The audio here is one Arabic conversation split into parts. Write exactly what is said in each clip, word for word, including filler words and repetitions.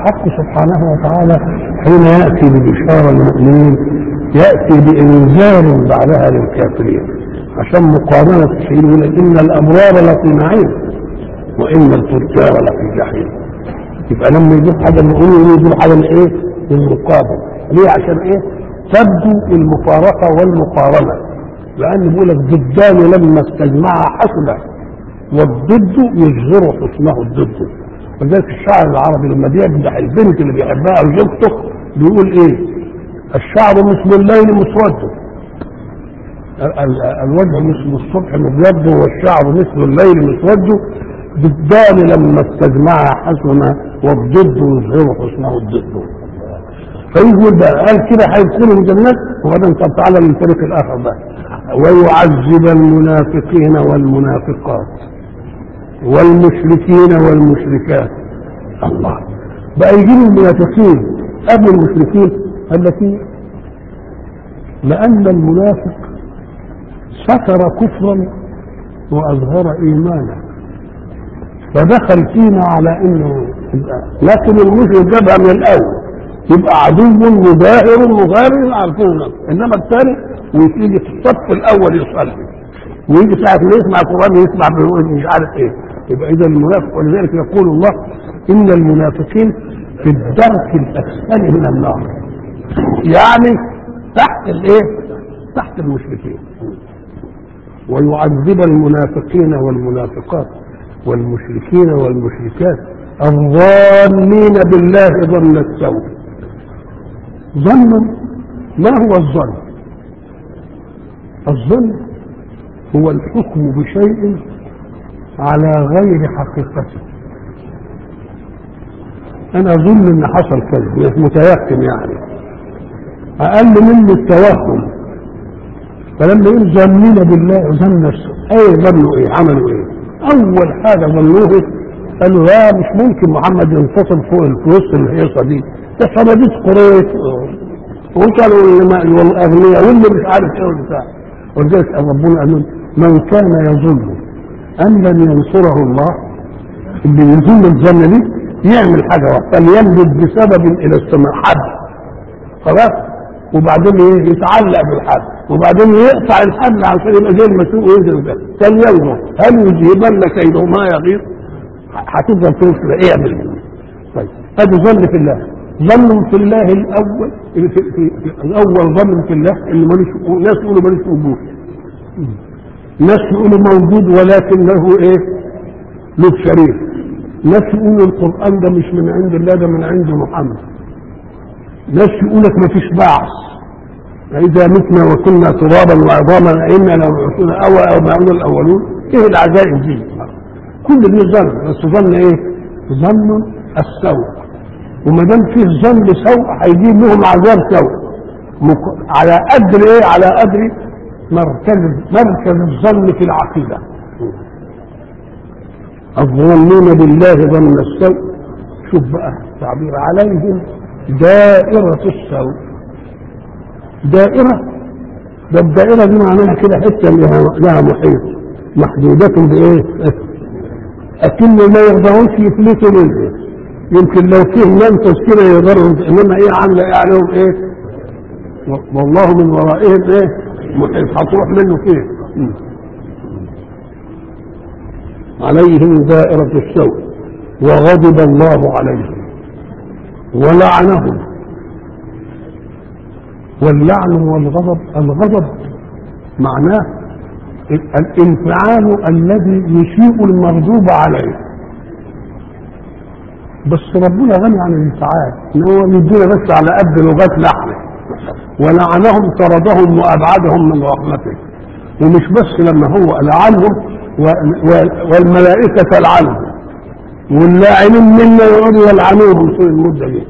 الحق سبحانه وتعالى حين يأتي ببشارة للمؤمنين يأتي بإنذار بعدها للكافرين عشان مقارنة الشيء. يقول إن الأبرار لفي نعيم وإن الفجار لفي جحيم. يبقى لما يجيب حاجة المؤمنين يجيب حاجة الإيه؟ المقابل. ليه؟ عشان إيه؟ تبدو المفارقة والمقارنة. لأن بيقول لك ضدان لما استجمعها حسنة والضد يجزر حسنه الضد. ولذلك الشاعر العربي لما بيمدح البنت اللي بيحبها او زوجته بيقول ايه؟ الشعر مثل الليل مسود، الوجه مثل الصبح مبيض والشعر مثل الليل مسود، ضدان لما استجمعها حسنة والضد يظهر حسنه الضد. فيقول بقى قال كده هيدخلوا الجنات وبعدين طب تعالى من الفريق الاخر بقى ويعذب المنافقين والمنافقات والمشركين والمشركات. الله بقى يجيب المنافقين قبل المشركين التي لأن المنافق ستر كفرا وأظهر إيمانا فدخل فينا على إنه، لكن المشرك جابها من الأول يبقى عدو مباهر مغارر عارفونه، إنما الثاني ويجي في الصف الأول يصلي ويجي ساعة ما يسمع القرآن يسمع مش عارف إيه. يبقى إذا المنافق، ولذلك يقول الله إن المنافقين في الدرك الأسفل من النار، يعني تحت الإيه؟ تحت المشركين. ويعذب المنافقين والمنافقات والمشركين والمشركات الظانين بالله ظن السوء. ظن ما هو الظن؟ الظن هو الحكم بشيء على غير حقيقته. انا اظن ان حصل كذا متيقن، يعني اقل منه التوهم. فلما يقول ظنين بالله ظن السوء، اي ظنوا ايه؟ عملوا ايه؟ اول حاجه ظنوه قالوا لا مش ممكن محمد ينفصل فوق الفلوس الهيصه دي، ده صناديق قريش وقالوا والاغنياء واللي مش عارف ايه والبتاع. ولذلك ربنا قال من كان يظن ان لن ينصره الله، اللي يظن الظن دي يعمل حاجه فليمدد بسبب الى السماء حد خلاص، وبعدين يتعلق بالحد وبعدين يقطع الحبل عشان يبقى زي المسوق وينزل ده. فلينظر هل يذهبن كيده ما يغيظ، هتفضل توصل اعمل. طيب ادي ظن في الله. ظن في الله الاول في, في, في الاول ظن في الله اللي ملوش، ناس يقولوا ملوش وجود، ناس يقولوا موجود ولكنه ايه؟ له شريك، ناس يقولوا القران ده مش من عند الله ده من عند محمد، ناس يقولك ما فيش بعث، إذا متنا وكنا ترابا وعظاما أئنا لمبعوثون أو أو ما الأولون. إيه العجائب دي؟ كل دي ظن، بس ظن إيه؟ ظن السوء. وما دام فيه ظن سوء هيجيب لهم عذاب سوء على قدر إيه؟ على قدر مركز مركز الظن في العقيدة. الظنون بالله ظن السوء. شوف بقى تعبير عليهم دائرة السوء. دائرة، ده الدائرة دي معناها كده حتة لها محيط محدودة بإيه؟ أكن ما يقدرونش يفلتوا منه. يمكن لو فيه منفذ كده يقدروا، إنما إيه عاملة إيه عليهم إيه؟ والله من ورائهم إيه؟ محيط هتروح منه فيه. عليهم دائرة السوء وغضب الله عليهم ولعنهم. واللعن والغضب، الغضب معناه الانفعال الذي يسيء المغضوب عليه، بس ربنا غني عن الانفعال ان هو يدينا بس على قد لغات لعنه. ولعنهم طردهم وابعدهم من رحمته. ومش بس لما هو لعنهم والملائكه تلعنهم واللاعنين منا يقعدوا يلعنوهم طول المده دي.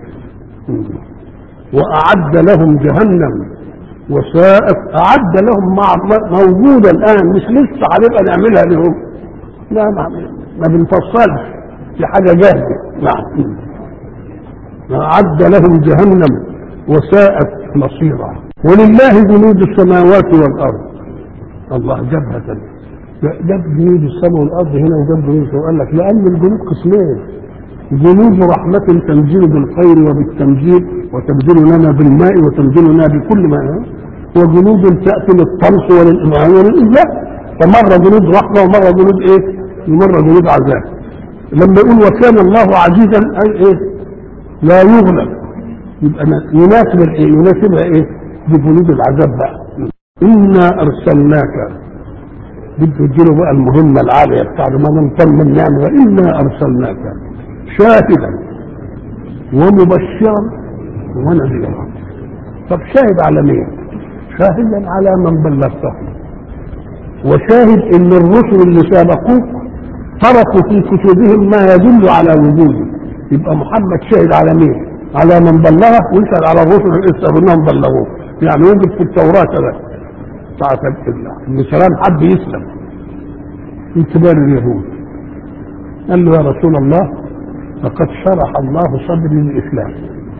وأعد لهم جهنم وساءت. أعد لهم مع موجودة الآن، مش لسه هنبقى نعملها لهم، لا ما, ما بنفصلش في حاجة جاهزة. نعم. أعد لهم جهنم وساءت مصيرا. ولله جنود السماوات والأرض. الله جبهة جاب جنود السماء والأرض هنا وجاب جنود، وقال لك لأن الجنود قسمين، جنود رحمة تنزل بالخير وبالتنزيل وتنزل لنا بالماء وتنزل لنا بكل ما، وجنود تأتي للطمس وللإمعان وللإذلاء، فمرة جنود رحمة ومرة جنود إيه؟ ومرة جنود عذاب. لما يقول وكان الله عزيزا أي إيه؟ لا يغلب، يبقى يناسب الإيه؟ يناسبها إيه؟ بجنود العذاب بقى. إنا أرسلناك، بده يديله بقى المهمة العالية بتاعته، ما نطمن نعمة، إنا أرسلناك شاهدا ومبشرا ونذيرا. طب شاهد على مين؟ شاهدا على من بلغته، وشاهد ان الرسل اللي سابقوك تركوا في كتبهم ما يدل على وجوده. يبقى محمد شاهد على مين؟ على من بلغه، ويشهد على الرسل اللي انهم بلغوه. يعني يوجد في التوراة كذا ساعة ابن سلام حب يسلم في كبار اليهود، قال له يا رسول الله لقد شرح الله صدري للإسلام،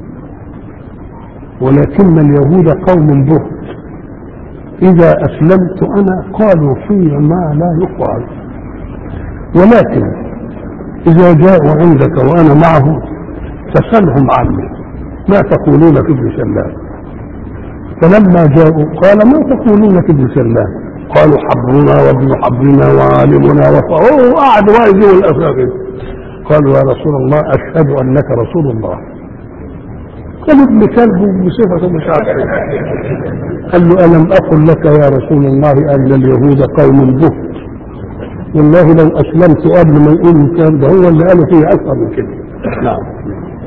ولكن اليهود قوم بهت، إذا أسلمت أنا قالوا في ما لا يقال، ولكن إذا جاءوا عندك وأنا معهم فسلهم عني ما تقولون في ابن سلام. فلما جاءوا قال ما تقولون في ابن سلام؟ قالوا حبرنا وابن حبرنا وعالمنا وفأوه قعد وايدي والأساقين. قالوا يا رسول الله أشهد أنك رسول الله. قال ابن كلب بصفة مش عارف. قال له ألم أقل لك يا رسول الله أن اليهود قوم بهت، والله لو أسلمت قبل ما يقول الكلام ده هو اللي قالوا فيه أكثر من كده. نعم.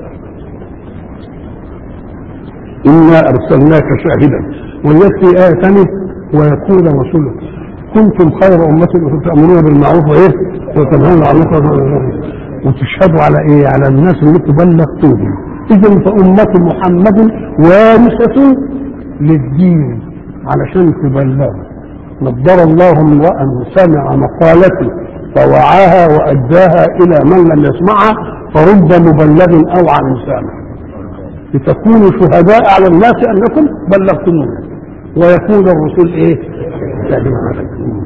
إنا أرسلناك شاهدا، ويأتي آية ثانية ويقول رسوله كنتم خير أمة تأمرون بالمعروف وإيه وتنهون عن المنكر وتشهدوا على إيه؟ على الناس اللي بلغتوهم. إذن فأمة محمد وارثة للدين علشان تبلغوا. نضر الله امرأ سمع مقالتي فوعاها وأداها إلى من لم يسمعها فرب مبلغ أو عن سامع، لتكونوا شهداء على الناس أنكم بلغتموه ويكون الرسول إيه؟ شاهدا عليكم.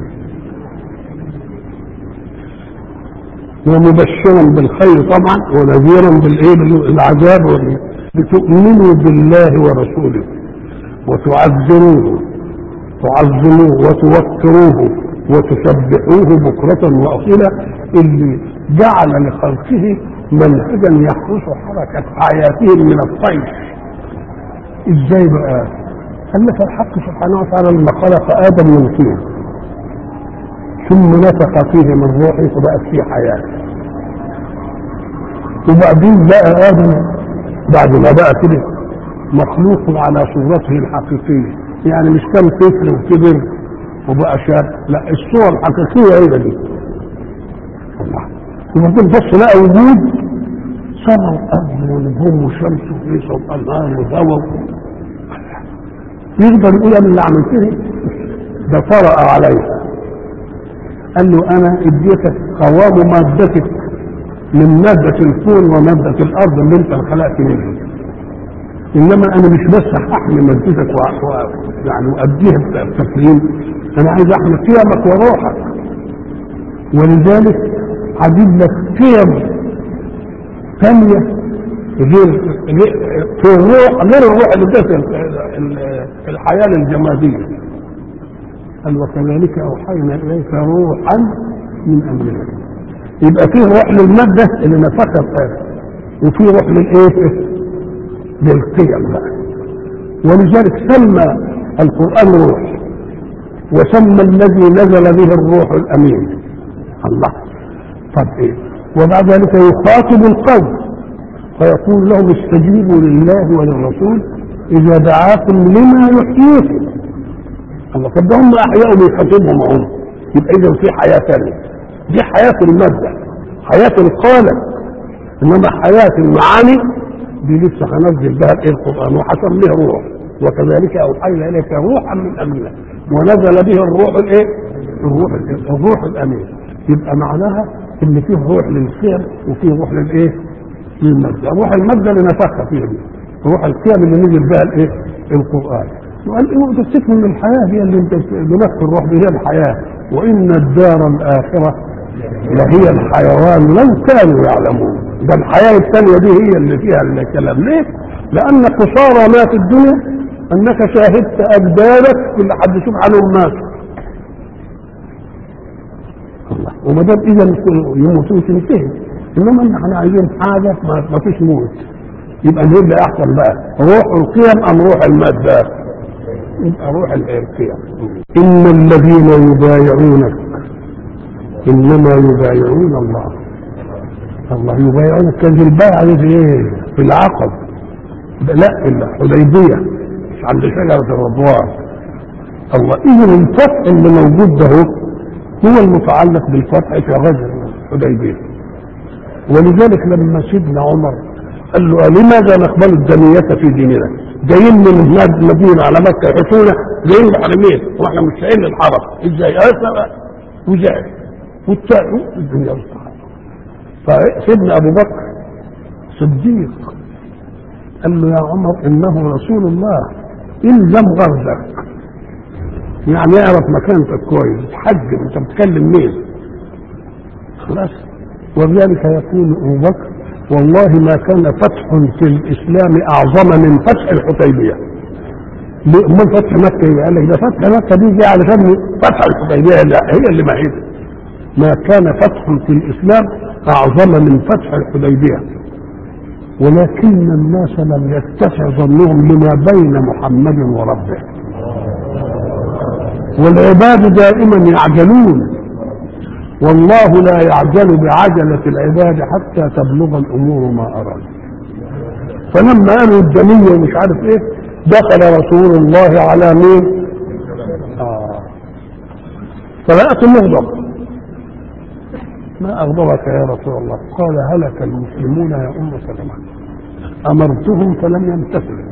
ومبشرا بالخير طبعا ونذيرا بالإيه؟ بالعذاب، لتؤمنوا بالله ورسوله وتعذروه تعظموه وتوكروه وتسبحوه بكرة وأصيلا، اللي جعل لخلقه منهجا يحرس حركة حياتهم من الطيش. ازاي بقى؟ قال لك الحق سبحانه وتعالى لما خلق آدم من طين ثم نفخ فيه من روحه فبقت فيه حياة، وبعدين لقى آدم بعد ما بقى كده مخلوق على صورته الحقيقية، يعني مش كان طفل وكبر وبقى شاب، لا الصورة الحقيقية هي دي. الله وبعدين بص لقى وجود سماء وأرض ونجوم وشمس وفيصة وأنهار وهواء، يقدر يقول أنا اللي عملته ده طرأ عليها. قال له أنا اديتك قوام مادتك من مادة الكون ومادة الأرض اللي أنت خلقت منها، إنما أنا مش بس أحمي مادتك و... يعني وأديها بتكريم، أنا عايز أحمي قيمك وروحك، ولذلك هجيب لك قيم ثانية غير في الروح غير الروح اللي بتاعت الحياة الجمادية. قال وكذلك أوحينا إليك روحا من أمرنا. يبقى فيه روح للمادة اللي نفخها في وفيه روح للإيه؟ للقيم بقى. ولذلك سمى القرآن روح، وسمى الذي نزل به الروح الأمين الله. طب إيه؟ وبعد ذلك يخاطب القوم فيقول لهم استجيبوا لله وللرسول إذا دعاكم لما يحييكم. الله طب ده هم أحياء بيخاطبهم هم، يبقى إذا في حياة ثانية، دي حياة المادة حياة القالب، إنما حياة المعاني دي لسه هنزل بها الايه القرآن وحسميه روح، وكذلك أوحينا إليك روحا من أمرنا ونزل به الروح الايه؟ الروح الروح الأمين. يبقى معناها ان فيه روح للخير وفيه روح للايه؟ للمادة. روح المادة اللي نفخها فيه دي، روح القيم اللي نزل بها الايه؟ القرآن. وقال ايه تفتكروا ان الحياة هي اللي انت بنفس الروح دي هي الحياة، وإن الدار الآخرة لهي الحيوان لو كانوا يعلمون. ده الحياة الثانية دي هي اللي فيها الكلام. ليه؟ لأن قصارى ما في الدنيا أنك شاهدت أجدادك كل حد يشوف عنهم ماتوا. الله، وما دام إذا يموتون تنتهي، إنما احنا عايزين حاجة ما فيش موت، يبقى نقول اللي أحسن بقى روح القيم أم روح المادة؟ يبقى روح القيم. إن الذين يبايعونك إنما يبايعون الله. الله يبايعونك كان البيعة في إيه؟ في العقد، لا في الحديبية مش عند شجرة الرضوان. الله، إذن الفتح اللي موجود ده هو المتعلق بالفتح في غزوة الحديبية. ولذلك لما سيدنا عمر قال له لماذا نقبل الدنية في ديننا؟ جايين من المدينة على مكة يحسونا جايين محرمين واحنا مش شايلين الحرم، ازاي؟ اسأل وزاد والتاء الدنيا والصحابة. فسيدنا ابو بكر صديق قال له يا عمر انه رسول الله الزم غرزك، يعني يعرف مكانتك كويس، تحجم انت بتكلم مين؟ خلاص. وذلك يقول ابو بكر والله ما كان فتح في الاسلام اعظم من فتح الحديبيه. امال فتح مكه؟ قال لك ده فتح مكه دي جاي علشان فتح الحديبيه، لا هي اللي معيده. ما كان فتح في الاسلام اعظم من فتح الحديبيه، ولكن الناس لم يتسع ظنهم لما بين محمد وربه، والعباد دائما يعجلون، والله لا يعجل بعجلة العباد حتى تبلغ الأمور ما أراد. فلما قالوا الدنيا ومش عارف ايه دخل رسول الله على مين؟ آه. فلقت المغضب. ما أغضبك يا رسول الله؟ قال هلك المسلمون يا أم سلمة، أمرتهم فلم يمتثلوا.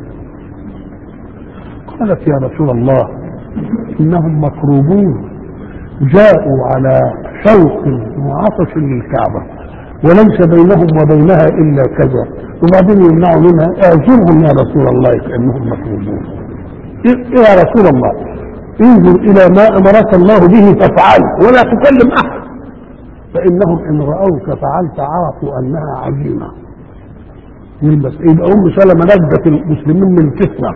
قالت يا رسول الله إنهم مكروبون، جاءوا على شوق وعطش للكعبة وليس بينهم وبينها إلا كذا، وبعدين يمنعوا منها. اعذرهم يا رسول الله كأنهم مكروبون. إيه يا رسول الله؟ انظر إلى ما أمرك الله به فافعل ولا تكلم أحد، فإنهم إن رأوك فعلت عرفوا أنها عزيمة. يبقى أم سلمة نجت المسلمين من فتنة.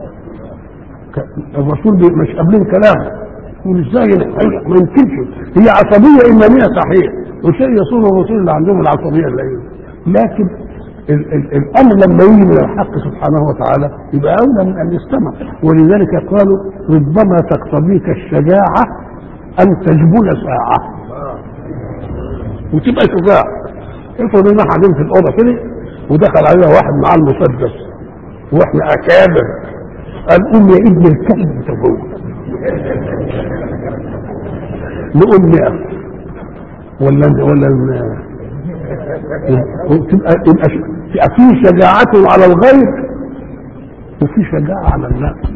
الرسول مش قابلين كلام، يقول ازاي ما يمكنش، هي عصبية إيمانية صحيح، وشيء يصون الرسول اللي عندهم العصبية اللي لكن ال ال الأمر لما يجي من الحق سبحانه وتعالى يبقى أولى من أن يستمع. ولذلك قالوا ربما تقتضيك الشجاعة أن تجبن ساعة وتبقى شجاع. افرض ان قاعدين في الأوضة كده ودخل علينا واحد معاه المسدس واحنا أكابر، قال قوم يا ابن الكلب انت جوه، نقول نقف ولا ولا تبقى يبقى في شجاعته على الغير وفي شجاعة على النفس.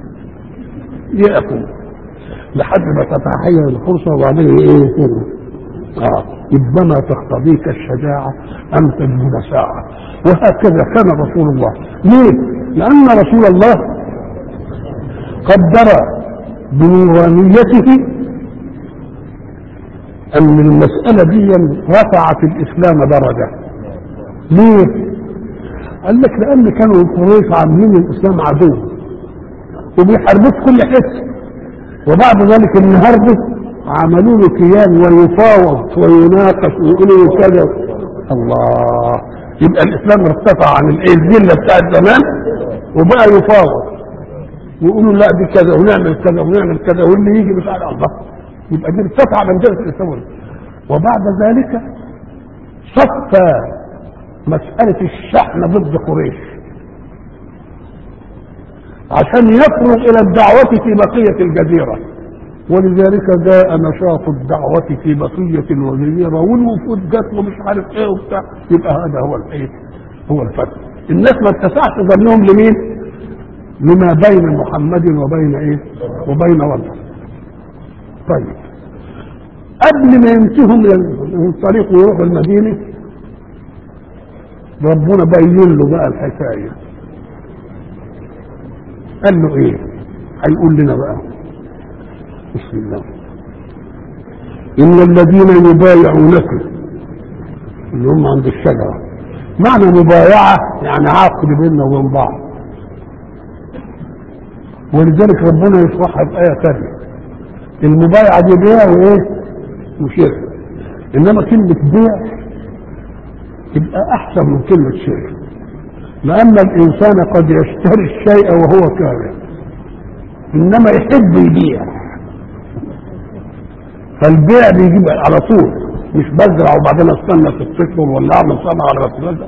يقفوا لحد ما تتحين الفرصة وبعدين ايه؟ اه ربما تقتضيك الشجاعة أن تجهد ساعة. وهكذا كان رسول الله. ليه؟ لأن رسول الله قدر بنورانيته أن المسألة دي رفعت الإسلام درجة. ليه؟ قال لك لأن كانوا القريش عاملين الإسلام عدو وبيحاربوه في كل حتة، وبعد ذلك النهارده عملوا له كيان ويفاوض ويناقش ويقولوا كذا. الله، يبقى الإسلام ارتفع عن الذلة بتاعت زمان وبقى يفاوض ويقولوا لا دي كذا ونعمل كذا ونعمل كذا واللي يجي مش على الله، يبقى دي ارتفع من جهة الإسلام. وبعد ذلك صفى مسألة الشحن ضد قريش عشان يفرغ إلى الدعوة في بقية الجزيرة، ولذلك جاء نشاط الدعوة في بقية الجزيرة والوفود جت ومش عارف ايه وبتاع. يبقى هذا هو الايه؟ هو الفتح. الناس ما اتسعش ظنهم لمين؟ لما بين محمد وبين ايه؟ وبين والله. طيب قبل ما ينتهوا من الطريق ويروحوا المدينة ربنا بين له بقى الحكاية. قال له ايه؟ هيقول لنا بقى بسم الله. إن الذين يبايعونك اللي هم عند الشجرة معنى مبايعة يعني عقد بيننا وبين بعض، ولذلك ربنا يشرحها في آية ثانية. المبايعة دي بيع وإيه؟ وشراء. إنما كلمة بيع تبقى أحسن من كلمة شراء، لأن الإنسان قد يشتري الشيء وهو كاره، إنما يحب يبيع. فالبيع بيجيب على طول، مش بزرع وبعدين استنى في الفكر ولا اعمل صنع على بس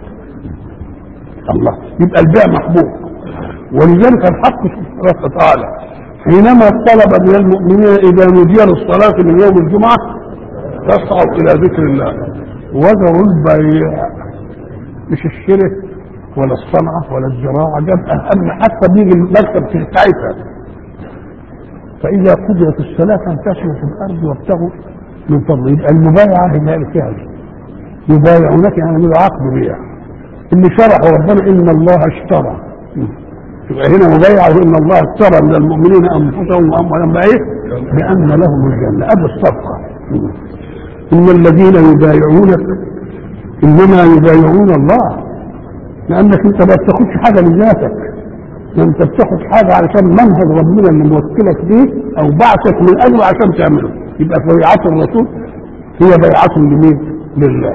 الله. يبقى البيع محبوب. ولذلك الحق سبحانه وتعالى حينما طلب من المؤمنين اذا نودي للصلاه من يوم الجمعه فاسعوا الى ذكر الله وذروا البيع، مش الشرك ولا الصنعه ولا الزراعه، جاب اهم حتى بيجي المكتب في ساعتها. فاذا قضيت الصلاه فانتشروا في الارض وابتغوا من فضل. يبقى المبايعه هي الفعل، يبايعونك يعني من عقد بيع. اللي شرحه ربنا ان الله اشترى، يبقى هنا مبايعه ان الله اشترى من المؤمنين انفسهم واموالهم بايه؟ بان لهم الجنه. ادي الصفقه. ان الذين يبايعونك انما يبايعون الله، لانك انت ما بتاخدش حاجه لذاتك، انت بتاخد حاجه علشان منهج ربنا اللي موكلك بيه او بعثك من اجله عشان تعمله. يبقى بيعة الرسول هي بيعة لمين؟ لله.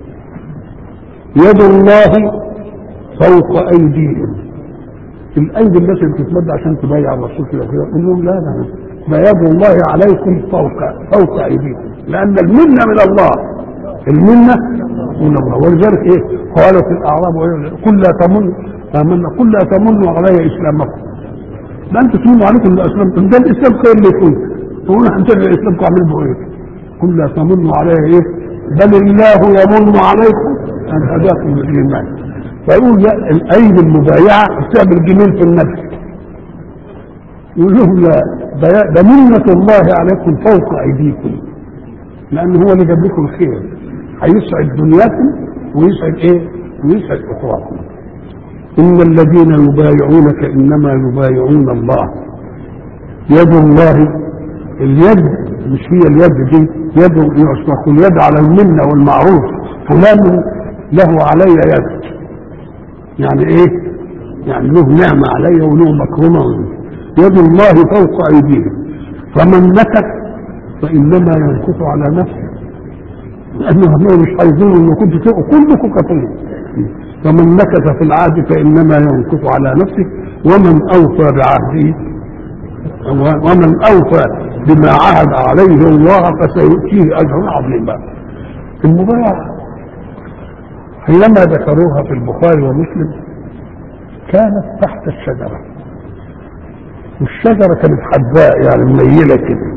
يد الله فوق ايديهم. الايدي التي بتتمد عشان تبايع الرسول كده كده قول لهم لا لا ده يد الله عليكم فوق فوق ايديكم، لان المنه من الله، المنه من الله. ولذلك ايه قالت الاعراب قل لا تمن امنا قل لا تمنوا علي اسلامكم، لا انتم تمنوا عليكم باسلامكم، ده الاسلام خير لكم، تقولوا احنا نتبع اسلامكم اعملوا ايه؟ قل لا تمنوا علي ايه؟ بل الله يمن عليكم ان هداكم للايمان. فيقول لا الايدي المبايعه بتعمل جميل في النفس. يقول لهم لا ده منة الله عليكم فوق ايديكم، لان هو اللي جاب لكم الخير، هيسعد دنياكم ويسعد ايه؟ ويسعد اخراكم. ان الذين يبايعونك انما يبايعون الله. يد الله، اليد مش هي اليد دي، يد يطلق اليد على المنة والمعروف، فلان له علي يد، يعني ايه؟ يعني له نعمة علي وله مكرمة. يد الله فوق ايديهم، فمن نكث فانما ينكث على نفسه، لانه مش عايزين ان كنت كلكم كفرين. فمن نكث في العهد فانما ينكث على نفسه، ومن اوفى بعهده ومن اوفى بما عهد عليه الله فسيؤتيه اجرا عظيما. المبايعة حينما ذكروها في البخاري ومسلم كانت تحت الشجرة، والشجرة كانت حداء يعني منيلة كده،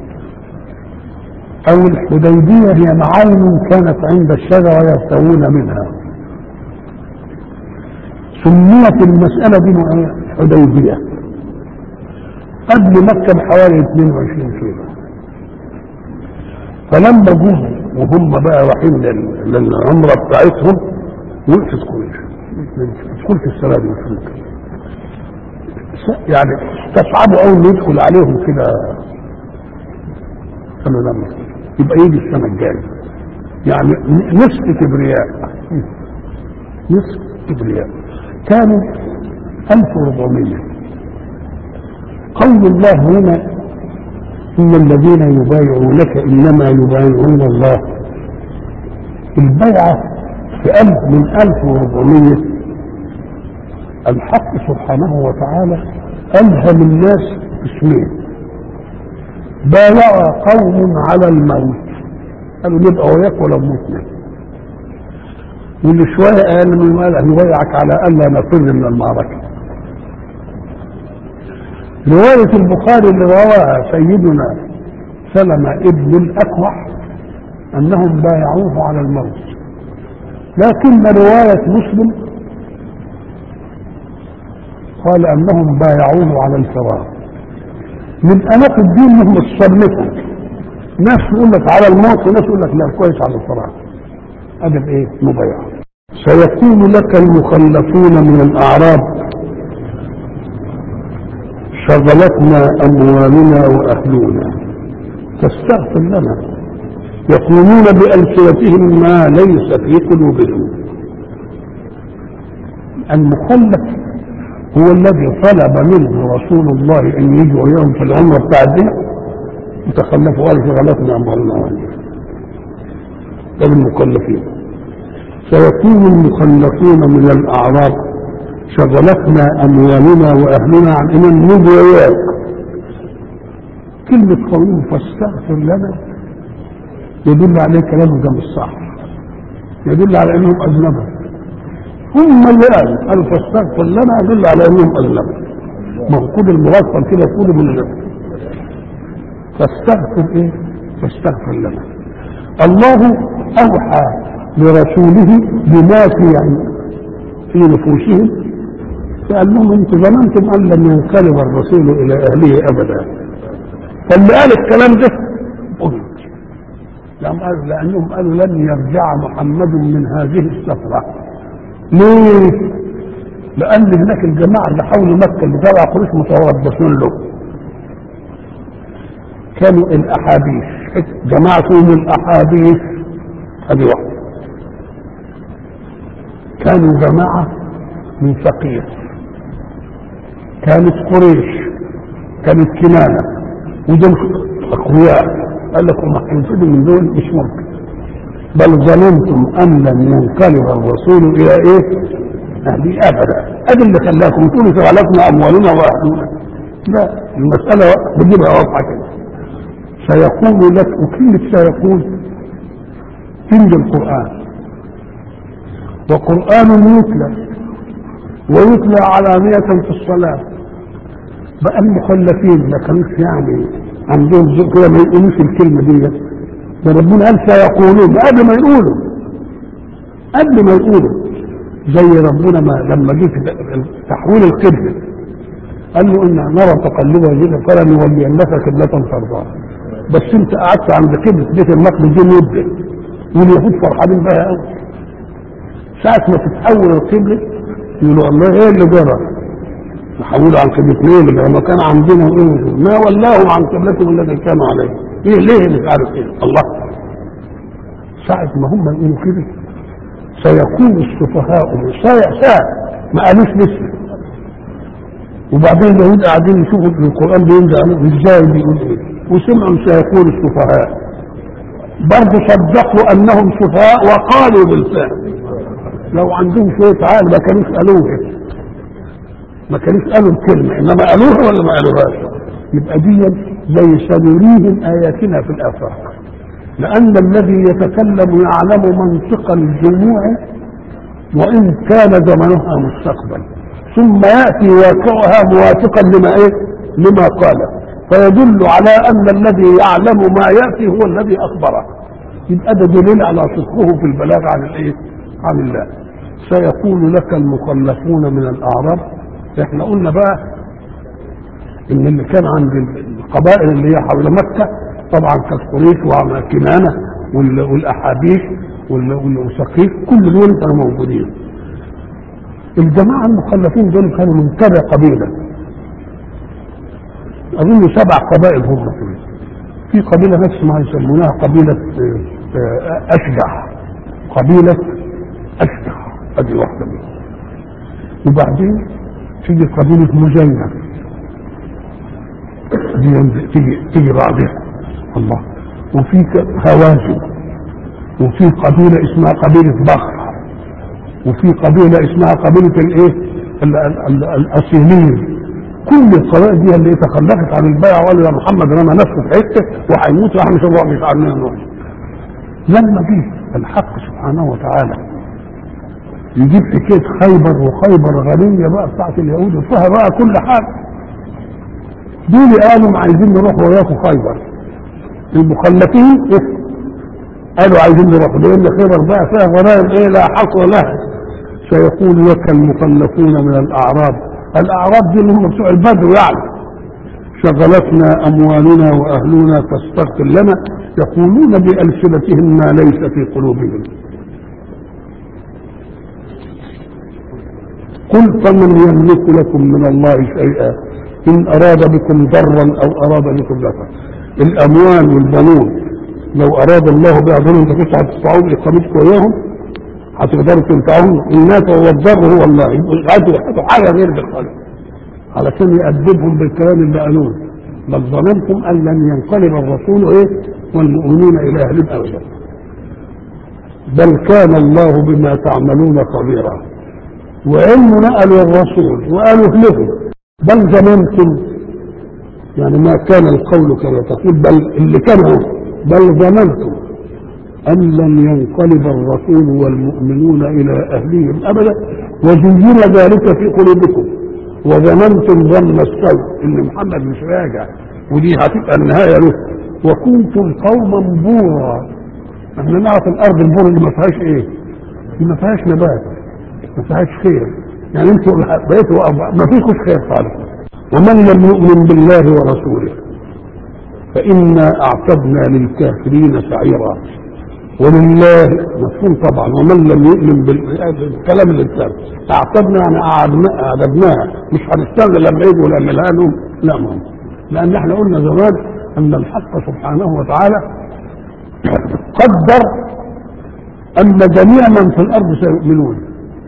او الحديبية هي معالم كانت عند الشجرة يرتوون منها، سميت المسألة دي حديبية. قبل مكة بحوالي اثنين وعشرين كيلو. فلما جم وهم بقى رايحين للعمرة بتاعتهم وقفت قريش تدخل في السنة دي يعني استصعبوا اول يدخل عليهم كده. قالوا لما يبقى يجي السنة الجاية، يعني نصف كبرياء، نصف كبرياء. كانوا ألف وأربعمية. قول الله هنا إن الذين يبايعونك إنما يبايعون الله، البيعة في ألف من ألف وأربعمية. الحق سبحانه وتعالى ألهم الناس اسمين: بايع قوم على الموت، قالوا نبقى وياك ولا موتنا، واللي شوية قال من المال يبايعك على ألا نفر من المعركة. رواية البخاري اللي رواها سيدنا سلمة ابن الأكوع أنهم بايعوه على الموت، لكن رواية مسلم قال أنهم بايعوه على الفراق. من أناق الدين انهم الصنفوا، ناس يقول لك على الموت وناس يقول لك لا كويس على الفراق. أدب إيه؟ مبايعة. سيكون لك المخلفون من الأعراب شغلتنا أموالنا وأهلنا تستغفر لنا، يقولون بألسنتهم ما ليس في قلوبهم. المخلف هو الذي طلب منه رسول الله ان يجوا يوم في العمره بتاع الدين وتخلفوا قال شغلتنا اموالنا. ده المخلفين. سيكون المخلفون من الاعراب شغلتنا اموالنا واهلنا عن ان نجي وياك. كلمه قوم فاستغفر لنا يدل عليه كلامه ده مش صح، يدل على انهم اذنبوا. هم اللي قالوا قالوا فاستغفر لنا يدل على انهم اذنبوا. موجود المغفل كده يقولوا من فاستغفر ايه؟ فاستغفر لنا. الله اوحى لرسوله بما في يعني في نفوسهم، فقال لهم انتم ظننتم ان لم ينقلب الرسول الى اهله ابدا. فاللي قال الكلام ده قلت لانهم قالوا لن يرجع محمد من هذه السفره. ليه؟ لان هناك الجماعه اللي حول مكه اللي تبع قريش متربصين له كانوا الاحابيش، جماعتهم الاحابيش هذه واحده، كانوا جماعه من ثقيف، كانت قريش، كانت كنانه، ودول اقوياء. قال لكم هتنفذوا من دول مش ممكن، بل ظننتم ان لن ينقلب الرسول الى ايه؟ اهلي ابدا. ادي اللي خلاكم تقولوا شغلتنا اموالنا واهلنا. لا، المساله بتجيبها واضحه كده. سيقول لك، وكلمه سيقول عند القران، وقران يتلى ويتلى علانية في الصلاه. بقى المخلفين ما كانوش يعني عندهم ذوق كده ما يقولوش الكلمه دي، ده ربنا قال سيقولون قبل ما يقولوا، قبل ما يقولوا زي ربنا ما لما جه تحويل القبله قال له ان نرى تقلب وجهك فلنولينك قبلة ترضاها. بس انت قعدت عند قبله بيت المقدس دي مده واليهود فرحانين بها قوي. ساعه ما تتحول القبله يقولوا الله ايه اللي جرى؟ نحولوا عن قبلتين لما كان عندنا ايه؟ ما ولاهم عن قبلتهم الذي كانوا عليه. ايه ليه مش عارف ايه؟ الله. ساعة ما هم يقولوا كده سيكون السفهاء ساعة ساعة ما قالوش لسه. وبعدين اليهود قاعدين يشوفوا القرآن بينزل عليهم ازاي بيقول ايه؟ وسمعوا سيكون السفهاء. برضه صدقوا انهم سفهاء وقالوا بالفعل. لو عندهم شوية عقل ما كانوش قالوها. ما كانوش قالوا الكلمة انما قالوها ولا ما قالوهاش. يبقى دي زي سنريهم اياتنا في الافاق. لان الذي يتكلم يعلم منطق الجموع وان كان زمنها مستقبل، ثم ياتي واقعها موافقا لما ايه؟ لما قال، فيدل على ان الذي يعلم ما ياتي هو الذي اخبره. يبقى ده دليل على صدقه في البلاغ عن الايه؟ عن الله. سيقول لك المخلفون من الاعراب. احنا قلنا بقى ان اللي كان عند القبائل اللي هي حول مكه طبعا كانت قريش وكنانه والاحابيش والسقيف، كل دول كانوا موجودين. الجماعه المخلفين دول كانوا من كذا قبيله، اظن سبع قبائل هم فيه. في قبيله نفس ما يسمونها قبيله اشجع، قبيله اشجع ادي واحده منهم. وبعدين تيجي قبيله مزينه دي تيجي تيجي بعدها الله. وفي هوازن، وفي قبيله اسمها قبيله بخر، وفي قبيله اسمها قبيله الايه؟ الاصيلين. كل القبائل دي اللي تخلفت عن البيع وقالوا يا محمد رمى نفسه في حته وهيموت واحنا مش هنروح مش عارفين نروح. لما جه الحق سبحانه وتعالى يجيب حكايه خيبر، وخيبر غنيه بقى بتاعت اليهود وفيها بقى كل حاجه. دول قالوا عايزين نروح وياكم خيبر. المخلفين إيه؟ قالوا عايزين نروح لان خيبر بقى فيها غنائم ايه لا حصر لها. سيقول لك المخلفون من الاعراب، الاعراب دي اللي هم بتوع البدو يعني، شغلتنا اموالنا واهلنا فاستغفر لنا، يقولون بالسنتهم ما ليس في قلوبهم. قل فمن يملك لكم من الله شيئا ان اراد بكم ضرا او اراد بكم نفعا. الاموال والبنون لو اراد الله بها ضرا انت كنت هتستطيعوا اقامتكم وياهم؟ هتقدروا تنفعون الناس والضر هو الله، يبقوا حاجه غير بالخلق علشان يأدبهم بالكلام اللي قالوه. بل ظننتم ان لن ينقلب الرسول ايه والمؤمنون الى اهلهم ابدا، بل كان الله بما تعملون خبيرا. وعلم نقلوا الرسول وقالوا اهلكم، بل ظننتم يعني ما كان القول كما تقول، بل اللي كان هو بل ظننتم ان لن ينقلب الرسول والمؤمنون الى اهلهم ابدا، وزين ذلك في قلوبكم وظننتم ظن السوء ان محمد مش راجع ودي هتبقى النهايه له، وكنتم قوما بورا. احنا نعرف الارض البور اللي ما فيهاش ايه؟ ما فيهاش نبات، ما فيهاش خير، يعني انتوا بقيتوا ما فيكوش خير خالص. ومن لم يؤمن بالله ورسوله فإنا أعتدنا للكافرين سعيرا. ولله مفهوم طبعا، ومن لم يؤمن بالكلام الإنسان أعتدنا يعني أعددناها، مش هنستنى لما يجوا نعملها لهم، لا مهم. لأن احنا قلنا زمان أن الحق سبحانه وتعالى قدر أن جميع من في الأرض سيؤمنون،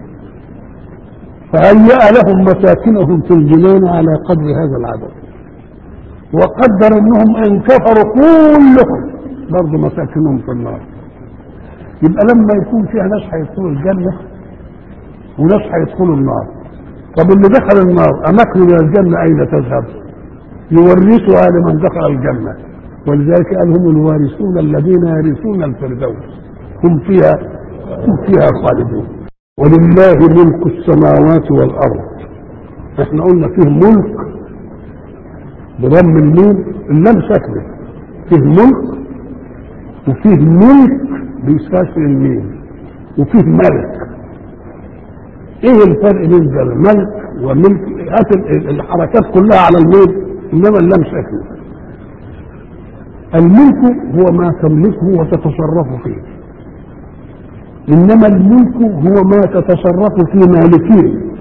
فهيأ لهم مساكنهم في الجنان على قدر هذا العدد، وقدر انهم ان كفروا كلهم برضه مساكنهم في النار. يبقى لما يكون فيها ناس هيدخلوا الجنه وناس هيدخلوا النار، طب اللي دخل النار اماكنه من الجنه اين تذهب؟ يورثها لمن دخل الجنه، ولذلك قال هم الوارثون الذين يرثون الفردوس هم فيها هم فيها خالدون. ولله ملك السماوات والارض. احنا قلنا فيه ملك بضم الميم، اللام ساكنه، فيه ملك وفيه ملك بيسكسر الميم وفيه ملك. ايه الفرق بين الملك وملك؟ هات الحركات كلها على الميم، انما اللام ساكنه. الملك هو ما تملكه وتتصرف فيه، انما الملك هو ما تتصرف في مالكيه،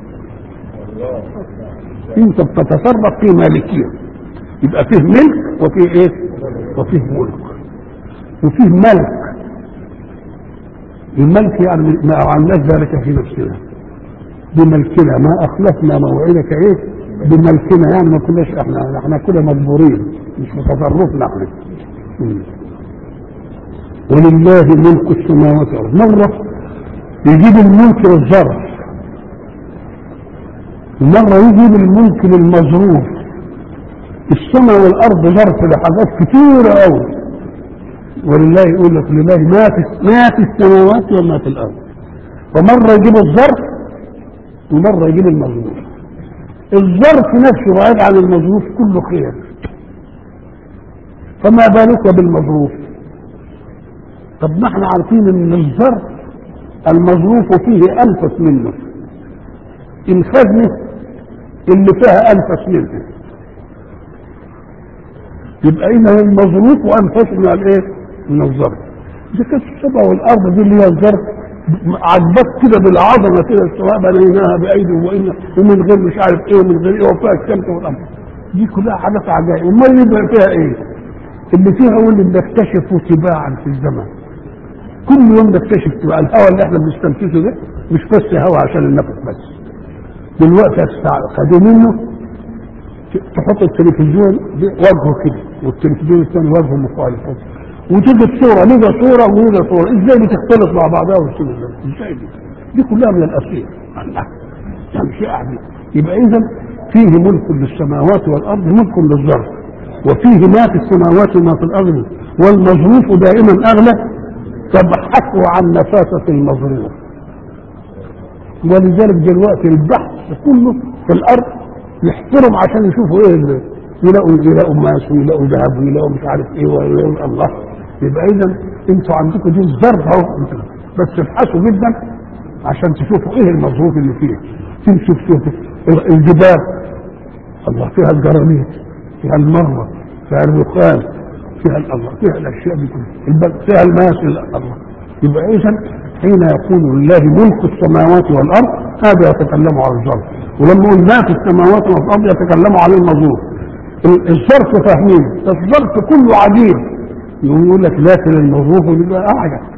انت بتتصرف في مالكيه. يبقى فيه ملك وفيه ايه؟ وفيه ملك وفيه ملك. الملك يعني ما عملناش ذلك في نفسنا بملكنا، ما اخلفنا موعدك ايه بملكنا، يعني ما كناش احنا احنا كده مجبورين مش بتصرفنا احنا. ولله ملك السماوات والارض. مره يجيب الملك للظرف، ومره يجيب الملك للمظروف. السماء والارض ظرف لحاجات كتيره قوي، ولله يقول لك لله ما في ما في السماوات وما في الارض. ومره يجيب الظرف ومره يجيب المظروف. الظرف نفسه بعيد عن المظروف كله خير، فما بالك بالمظروف؟ طب ما احنا عارفين ان الظرف المظروف فيه انفس منه، الخزنه اللي فيها انفس منه، يبقى اذا المظروف وانفس من الايه؟ من الظرف. اذا كانت السماء والارض دي اللي هي الظرف عجبت كده بالعظمه كده، السماء بنيناها بايدي ومن غير مش عارف ايه ومن غير ايه وفيها الشمس والقمر، دي كلها حاجات عجائب. امال يبقى فيها ايه؟ اللي فيها هو اللي بنكتشفه تباعا في الزمن، كل يوم نكتشف تباع. الهواء اللي احنا بنستنفذه ده مش بس هواء عشان النفس بس، دلوقتي خدوا منه تحط التلفزيون وجهه كده والتلفزيون الثاني وجهه مخالف، وتجد صوره لذا صوره ولذا صوره، ازاي بتختلط مع بعضها والصوره ازاي دي؟ دي كلها من الاسير الله، يعني شيء عجيب. يبقى اذا فيه ملك للسماوات والارض، ملك للظرف، وفيه ما في السماوات وما في الارض، والمظروف دائما اغلى، تبحثوا عن نفاسه المظروف. ولذلك دلوقتي البحث كله في الارض يحفرهم عشان يشوفوا ايه اللي يلاقوا يلاقوا ماس ويلاقوا ذهب ويلاقوا مش عارف ايه ويلاقوا الله. يبقى اذا انتوا عندكم دي الظرف اهو، بس ابحثوا جدا عشان تشوفوا ايه المظروف اللي فيه. تمشوا تشوفوا الجبال الله فيها الجرانيت، فيها المروه، فيها الرخام، فيها الله، فيها الاشياء دي كلها، فيها الماس الله. يبقى اذا حين يقول لله ملك السماوات والارض هذا يتكلم عن الظرف، ولما يقول ما في السماوات والارض يتكلم عن المظروف. الظرف فاهمين، الظرف كله عجيب، يقول لك لكن المظروف بيبقى اعجب.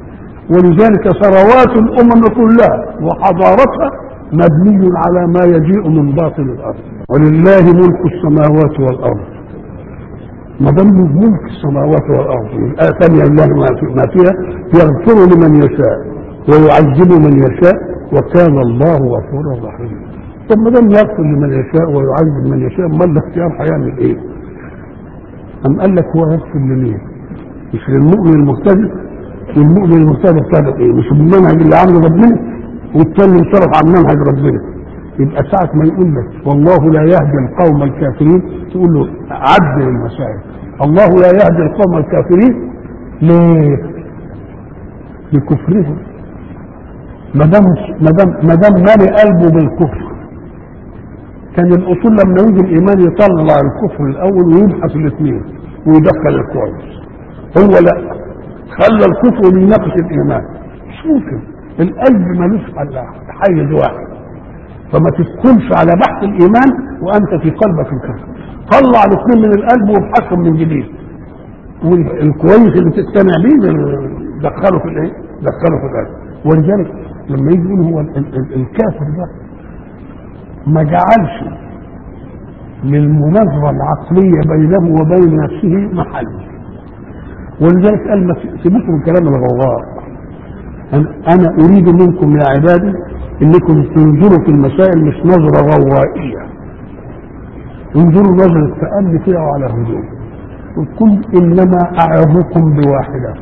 ولذلك ثروات الامم كلها وحضارتها مبني على ما يجيء من باطن الارض. ولله ملك السماوات والارض. ما دام ملك السماوات والارض الآية ثانية الله ما فيها يغفر لمن يشاء ويعذب من يشاء وكان الله غفورا رحيما. طب ما دام يغفر لمن يشاء ويعذب من يشاء امال الاختيار هيعمل ايه؟ أم قال لك هو يغفر لمين؟ مش للمؤمن المهتدي. والمؤمن المهتدي ابتدى ايه؟ مش بالمنهج اللي عامله ربنا والتاني انصرف عن منهج ربنا. يبقى ساعة ما يقول لك والله لا يهدي القوم الكافرين تقول له عدل المسائل. الله لا يهدي القوم الكافرين ليه؟ لكفرهم. ما دام ما دام ما دام مالي قلبه بالكفر. كان الاصول لما يجي الايمان يطلع الكفر الاول ويبحث الاثنين ويدخل الكويس. هو لا خلى الكفر يناقش الايمان. مش ممكن. القلب ملوش حيز واحد. فما تدخلش على بحث الايمان وانت في قلبك الكفر. طلع الاثنين من القلب وابحثهم من جديد. والكويس اللي تقتنع بيه دخله في الايه؟ دخله في القلب. ولذلك لما يجي يقول هو الكافر ده ما جعلش للمناظره العقليه بينه وبين نفسه محل. ولذلك قال ما سيبوكم كلام الغواء. انا اريد منكم يا عبادي انكم تنظروا في المسائل مش نظره غوائيه. انظروا نظره تأني كده وعلى هدوء. وقل انما اعظكم بواحده.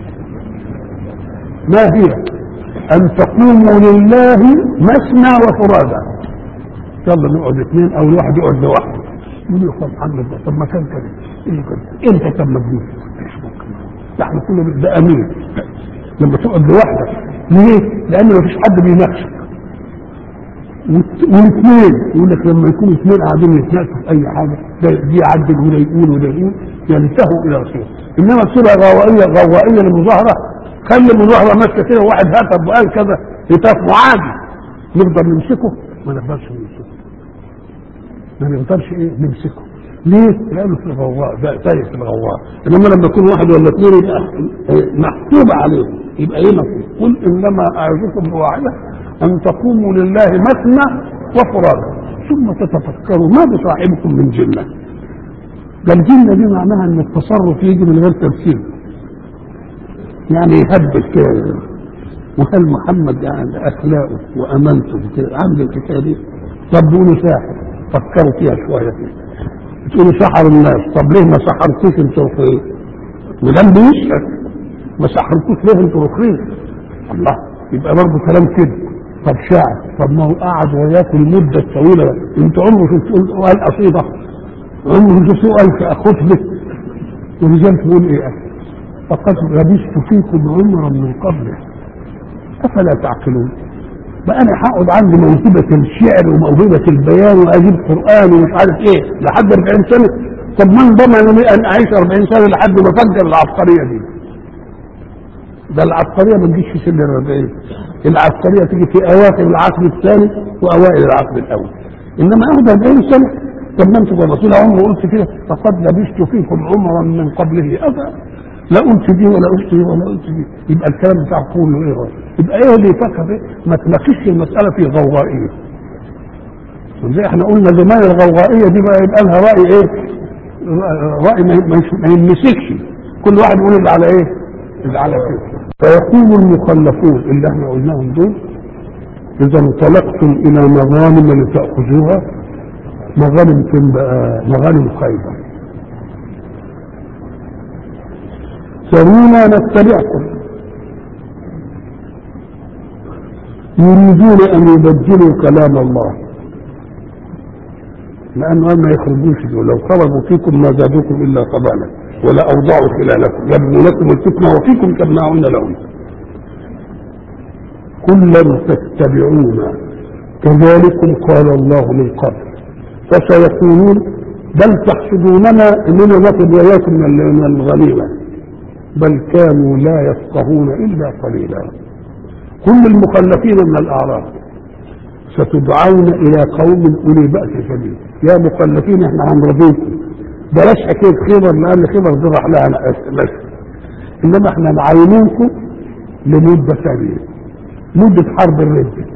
ما هي؟ ان تقوموا لله مثنى وفرادا. يلا نقعد اثنين او الواحد يقعد لوحده. يقول له يا محمد طب ما كان كده ايه كده؟ انت كان مجنون. مش ممكن. احنا كله ده امين. لما تقعد لوحدك ليه؟ لان مفيش حد بيناقشك. والاثنين يقول لك لما يكونوا اثنين قاعدين يتناقشوا في اي حاجه ده دي يعدل وده يقول وده يقول ينتهوا الى رسول. انما الصوره غوائيه غوائيه للمظاهره خلي المظاهره ماشيه كده واحد هتف وقال كذا هتاف وعادي نقدر نمسكه؟ ما نقدرش نمسكه. ما نقدرش ايه نمسكه. ليه؟ لانه في الغواء ده تايه في الغواء. انما لما يكون واحد ولا اثنين يبقى محسوب عليهم يبقى ايه مفهوم؟ قل انما اعظكم بواحده ان تقوموا لله مثنى وفرادا ثم تتفكروا ما بصاحبكم من جنه. ده الجنه دي معناها ان التصرف يجي من غير تفكير. يعني يهبل كده. وهل محمد يعني اخلاقه وامانته كده عامل الحكايه دي؟ طب بيقولوا ساحر فكروا فيها شويه كده. تقولوا سحر الناس. طب ليه ما سحرتوش انتوا رخيص؟ ولم بيشهد ما سحرتوش ليه انتوا رخيص؟ الله يبقى برضه كلام كده. طب شاعر. طب ما هو قاعد وياكل المده الطويله. انت عمره شفتوا قال قصيده؟ عمره شفتوا قال خطبه؟ ولذلك بيقول ايه؟ فقد لبثت فيكم عمرا من قبله افلا تعقلون. بقى انا هقعد عندي موهبه الشعر وموهبه البيان واجيب قران ومش عارف ايه لحد أربعين سنه. طب من ضمن ان اعيش أربعين سنه لحد ما افجر العبقريه دي؟ ده العبقريه ما تجيش في سن الأربعين. العبقريه تيجي في اواخر العقد الثاني واوائل العقد الاول. انما اخذ أربعين سنه. طب ما انتوا الرسول عمره قلت كده فقد لبثت فيكم عمرا من قبله افا لا قلت دي ولا قلت دي ولا قلت دي. يبقى الكلام بتاع كله ايه هو؟ يبقى ايه اللي يفكر ايه؟ ما تناقشش المساله في غوائيه. زي احنا قلنا زمان الغوائيه دي بقى يبقى لها راي ايه؟ راي ما يمسكش. كل واحد يقول اللي على ايه؟ اللي على كده. فيقول المخلفون اللي احنا قلناهم دول اذا انطلقتم الى مغانم لتاخذوها. مغانم فين بقى؟ مغانم خيبر. سرونا نتبعكم يريدون ان يبدلوا كلام الله لانه ما يخرجوش دول. لو خرجوا فيكم ما زادوكم الا خبالا ولا اوضعوا خلالكم يبنوا لكم الفتنه وفيكم تمنعون لهم. كلا تتبعون كذلكم قال الله من قبل فسيقولون بل تحسدوننا اننا ناخذ وياكم من الغنيمه بل كانوا لا يفقهون الا قليلا. كل المخلفين من الاعراب ستدعون الى قوم اولي باس شديد. يا مخلفين احنا هنرضيكم بلاش حكايه خبر لان خبر دي راح لها بس انما احنا نعينوكم لمدة ثانية، مدة حرب الردة.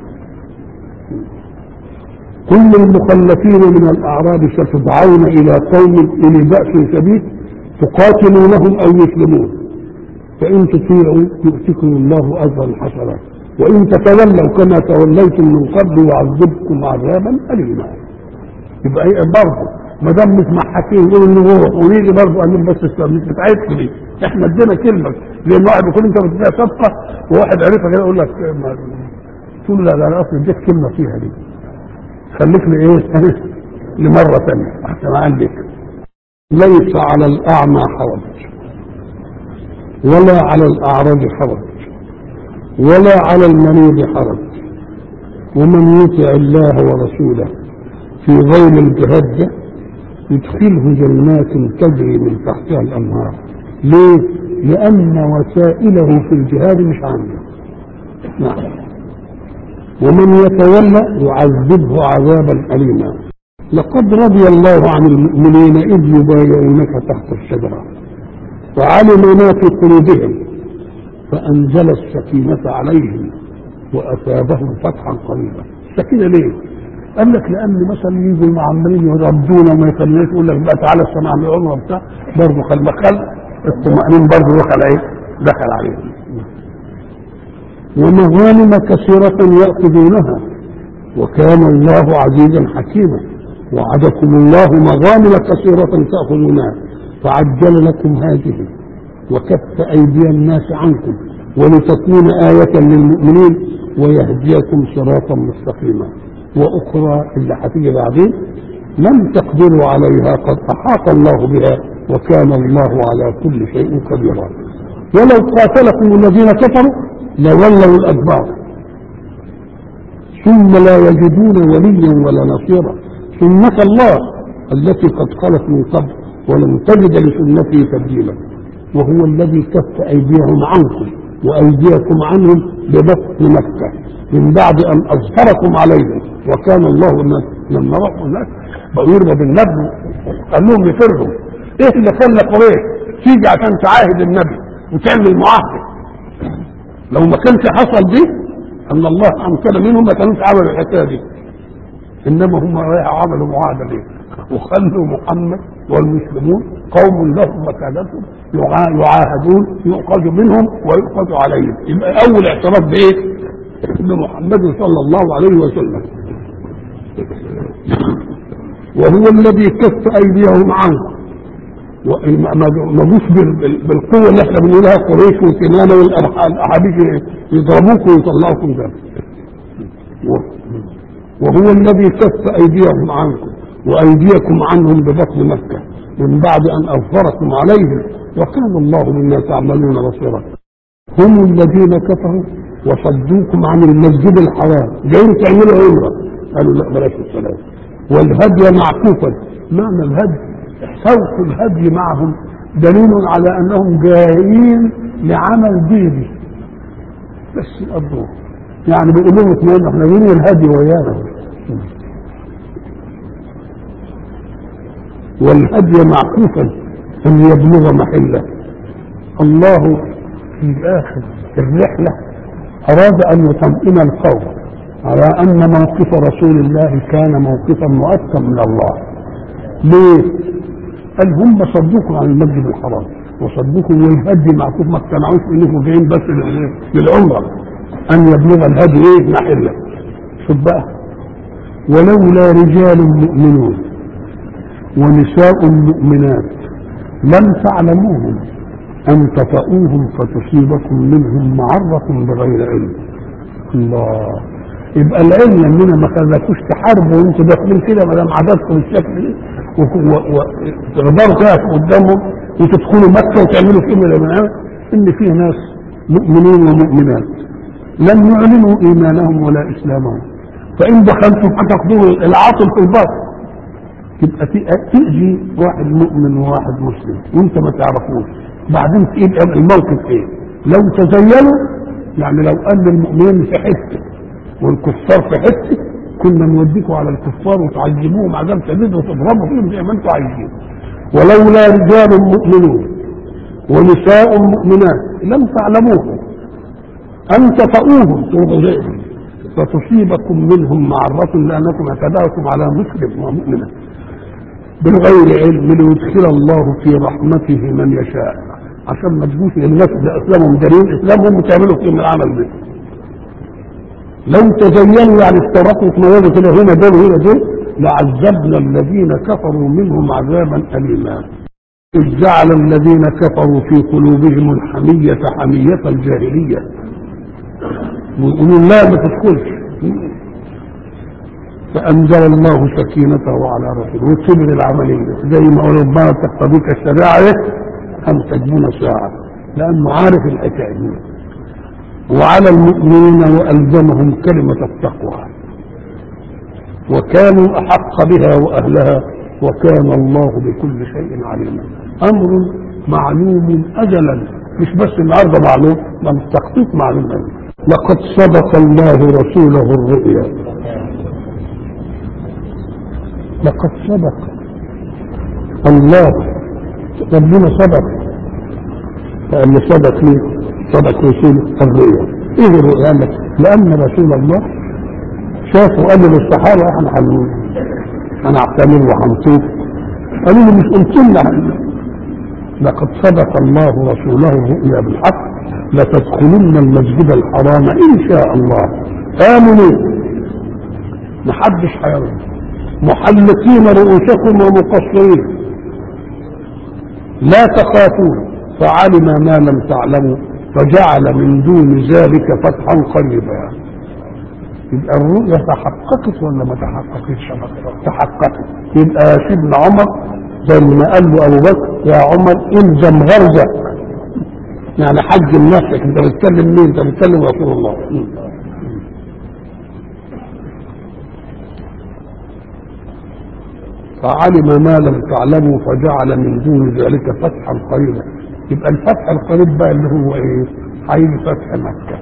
كل المخلفين من الأعراب ستدعون إلى قوم إلى بأس شديد تقاتلونهم أو يسلمون، فإن تطيعوا يؤتكم الله أجرا حسنا، وإن تتولوا كما توليتم من قبل يعذبكم عذابا أليما. يبقى ايه برضه ما دام مش محاكين يقولوا انه هو ونيجي برضه امين بس مش بتاعتكم دي، احنا ادينا كلمه لان واحد بيكون انت بتديها صفقه وواحد عرفها كده يقول لك تقول لا لا اصل اديك كلمه فيها دي، خليك لي ايه لمره ثانيه احسن عندك. ليس على الاعمى حرج ولا على الاعرج حرج ولا على المريض حرج، ومن يطع الله ورسوله في غير الجهاد ده يدخله جنات تجري من تحتها الانهار. ليه؟ لان وسائله في الجهاد مش عنده. نعم. ومن يتولى يعذبه عذابا اليما. لقد رضي الله عن المؤمنين اذ يبايعونك تحت الشجره وعلم ما في قلوبهم فانزل السكينه عليهم واثابهم فتحا قريبا. السكينه ليه؟ قال لك لان مثلا يجوا المعمرين يردونا وما يخليناش يقول لك بقى تعالى السماع من العمره وبتاع، برضه خل خل الطمأنين برضه دخل ايه؟ دخل عليهم. ومغانم كثيرة يأخذونها وكان الله عزيزا حكيما. وعدكم الله مغانم كثيرة تأخذونها فعجل لكم هذه وكف أيدي الناس عنكم ولتكون آية للمؤمنين ويهديكم صراطا مستقيما. واخرى اللي هتيجي بعدين لم تقدروا عليها قد احاط الله بها وكان الله على كل شيء قديرا. ولو قاتلكم الذين كفروا لولوا الادبار ثم لا يجدون وليا ولا نصيرا. سنة الله التي قد خلت من قبل ولم تجد لسنته تبديلا. وهو الذي كف ايديهم عنكم وايديكم عنهم ببطن مكة من بعد ان اظفركم عليهم وكان الله الناس. لما راحوا الناس بقوا يرموا بالنبي قال لهم يفروا. ايه اللي خلى قريش تيجي عشان تعاهد النبي وتعمل معاهده؟ لو ما كانش حصل دي ان الله امكن منهم ما كانوش عملوا الحكايه دي، انما هم رايحوا عملوا معاهده دي وخلوا محمد والمسلمون قوم لهم مكانتهم يعاهدون يؤخذ منهم ويؤخذ عليهم. يبقى اول اعتراف بايه؟ بمحمد صلى الله عليه وسلم. وهو الذي كف ايديهم عنكم ما جوش بالقوه اللي احنا بنقولها قريش وكنانه والاحاديث يضربوكم ويطلعوكم ده. وهو الذي كف ايديهم عنكم وايديكم عنهم ببطن مكه من بعد ان اظفركم عليهم وكان الله بما تعملون بصيرا. هم الذين كفروا وصدوكم عن المسجد الحرام جايين تعملوا عمره قالوا لا بلاش السلام. والهدي معكوفا. معنى الهدي سوق الهدي معهم دليل على انهم جايين لعمل ديني بس يقضوه، يعني بيقولوا لهم اثنين احنا جايين الهدي ويانا. والهدي معكوفا ان يبلغ محله. الله في اخر الرحله اراد ان يطمئن القوم على ان موقف رسول الله كان موقفا مؤكدا من الله. ليه؟ قال هم صدوكم عن المسجد الحرام وصدوكم والهدي معكوف ما اقتنعوش انكم جايين بس للعمره ان يبلغ الهدي ايه محله. شوف بقى ولولا رجال مؤمنون ونساء مؤمنات لم تعلموهم ان تطؤوهم فتصيبكم منهم معرة بغير علم. الله. يبقى العلم اننا ما خلاكوش تحاربوا وانتوا داخلين كده ما دام عددكم الشكل وتغدروا كده قدامهم وتدخلوا مكه وتعملوا في امه ان فيه ناس مؤمنين ومؤمنات لم يعلنوا ايمانهم ولا اسلامهم، فان دخلتم هتاخذوا العاطل في الباطل. تبقى تأذي واحد مؤمن وواحد مسلم وانت ما تعرفوش، بعدين تبقى الموقف ايه؟ لو تزينوا يعني لو قال المؤمنين في حته والكفار في حته كنا نوديكم على الكفار وتعذبوهم عذاب شديد وتضربوا فيهم زي ما انتم عايزين. ولولا رجال مؤمنون ونساء مؤمنات لم تعلموهم أن تطؤوهم تغرقهم فتصيبكم منهم معرة لأنكم اعتدأتم على مسلم ومؤمنة بالغير علم ليدخل الله في رحمته من يشاء، عشان ما تجوش الناس اسلامهم دليل اسلامهم وتعملوا فيهم العمل به. لو تزينوا يعني استرقوا في مواد كده هنا دول هنا دول لعذبنا الذين كفروا منهم عذابا أليما. إذ جعل الذين كفروا في قلوبهم الحمية حمية الجاهلية ويقولون لا ما تدخلش، فأنزل الله سكينته على رسوله وكبر العملية زي ما ربنا تقتضيك الشريعة أن تجمون ساعة لأنه عارف الحكاية. وعلى المؤمنين وألزمهم كلمة التقوى وكانوا أحق بها وأهلها وكان الله بكل شيء عليما. أمر معلوم أجلا، مش بس النهارده معلوم، ده التخطيط معلوم أجلا. لقد صدق الله رسوله الرؤيا، لقد صدق الله ربنا صدق، لأن صدق ليه؟ صدق رسول الرؤيا. ايه الرؤيا؟ لأن رسول الله شافوا قال للصحابة احنا حلوين انا اعتمر وحنطوف، قالوا له مش قلت لنا لقد صدق الله رسوله الرؤيا بالحق لتدخلن المسجد الحرام ان شاء الله امنوا، محدش حيوان محلقين رؤوسكم ومقصرين لا تخافون فعلم ما لم تعلموا فجعل من دون ذلك فتحا قريبا. يبقى الرؤيا تحققت ولا ما تحققتش؟ تحققت. يبقى سيدنا عمر زي ما قال له ابو بكر يا عمر الزم غرزك، يعني حجم نفسك، انت بتتكلم مين؟ انت بتتكلم رسول الله. فعلم ما لم تعلموا فجعل من دون ذلك فتحا قريبا. يبقى الفتح القريب بقى اللي هو ايه؟ هيجي فتح مكة،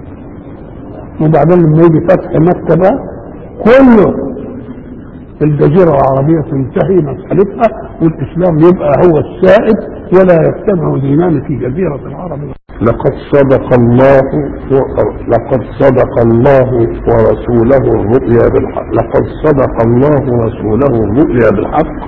وبعدين لما يجي فتح مكة بقى كله الجزيرة العربية تنتهي مسألتها والإسلام يبقى هو السائد ولا يجتمع دينان في جزيرة العرب. لقد صدق الله لقد صدق الله ورسوله الرؤيا بالحق لقد صدق الله ورسوله الرؤيا بالحق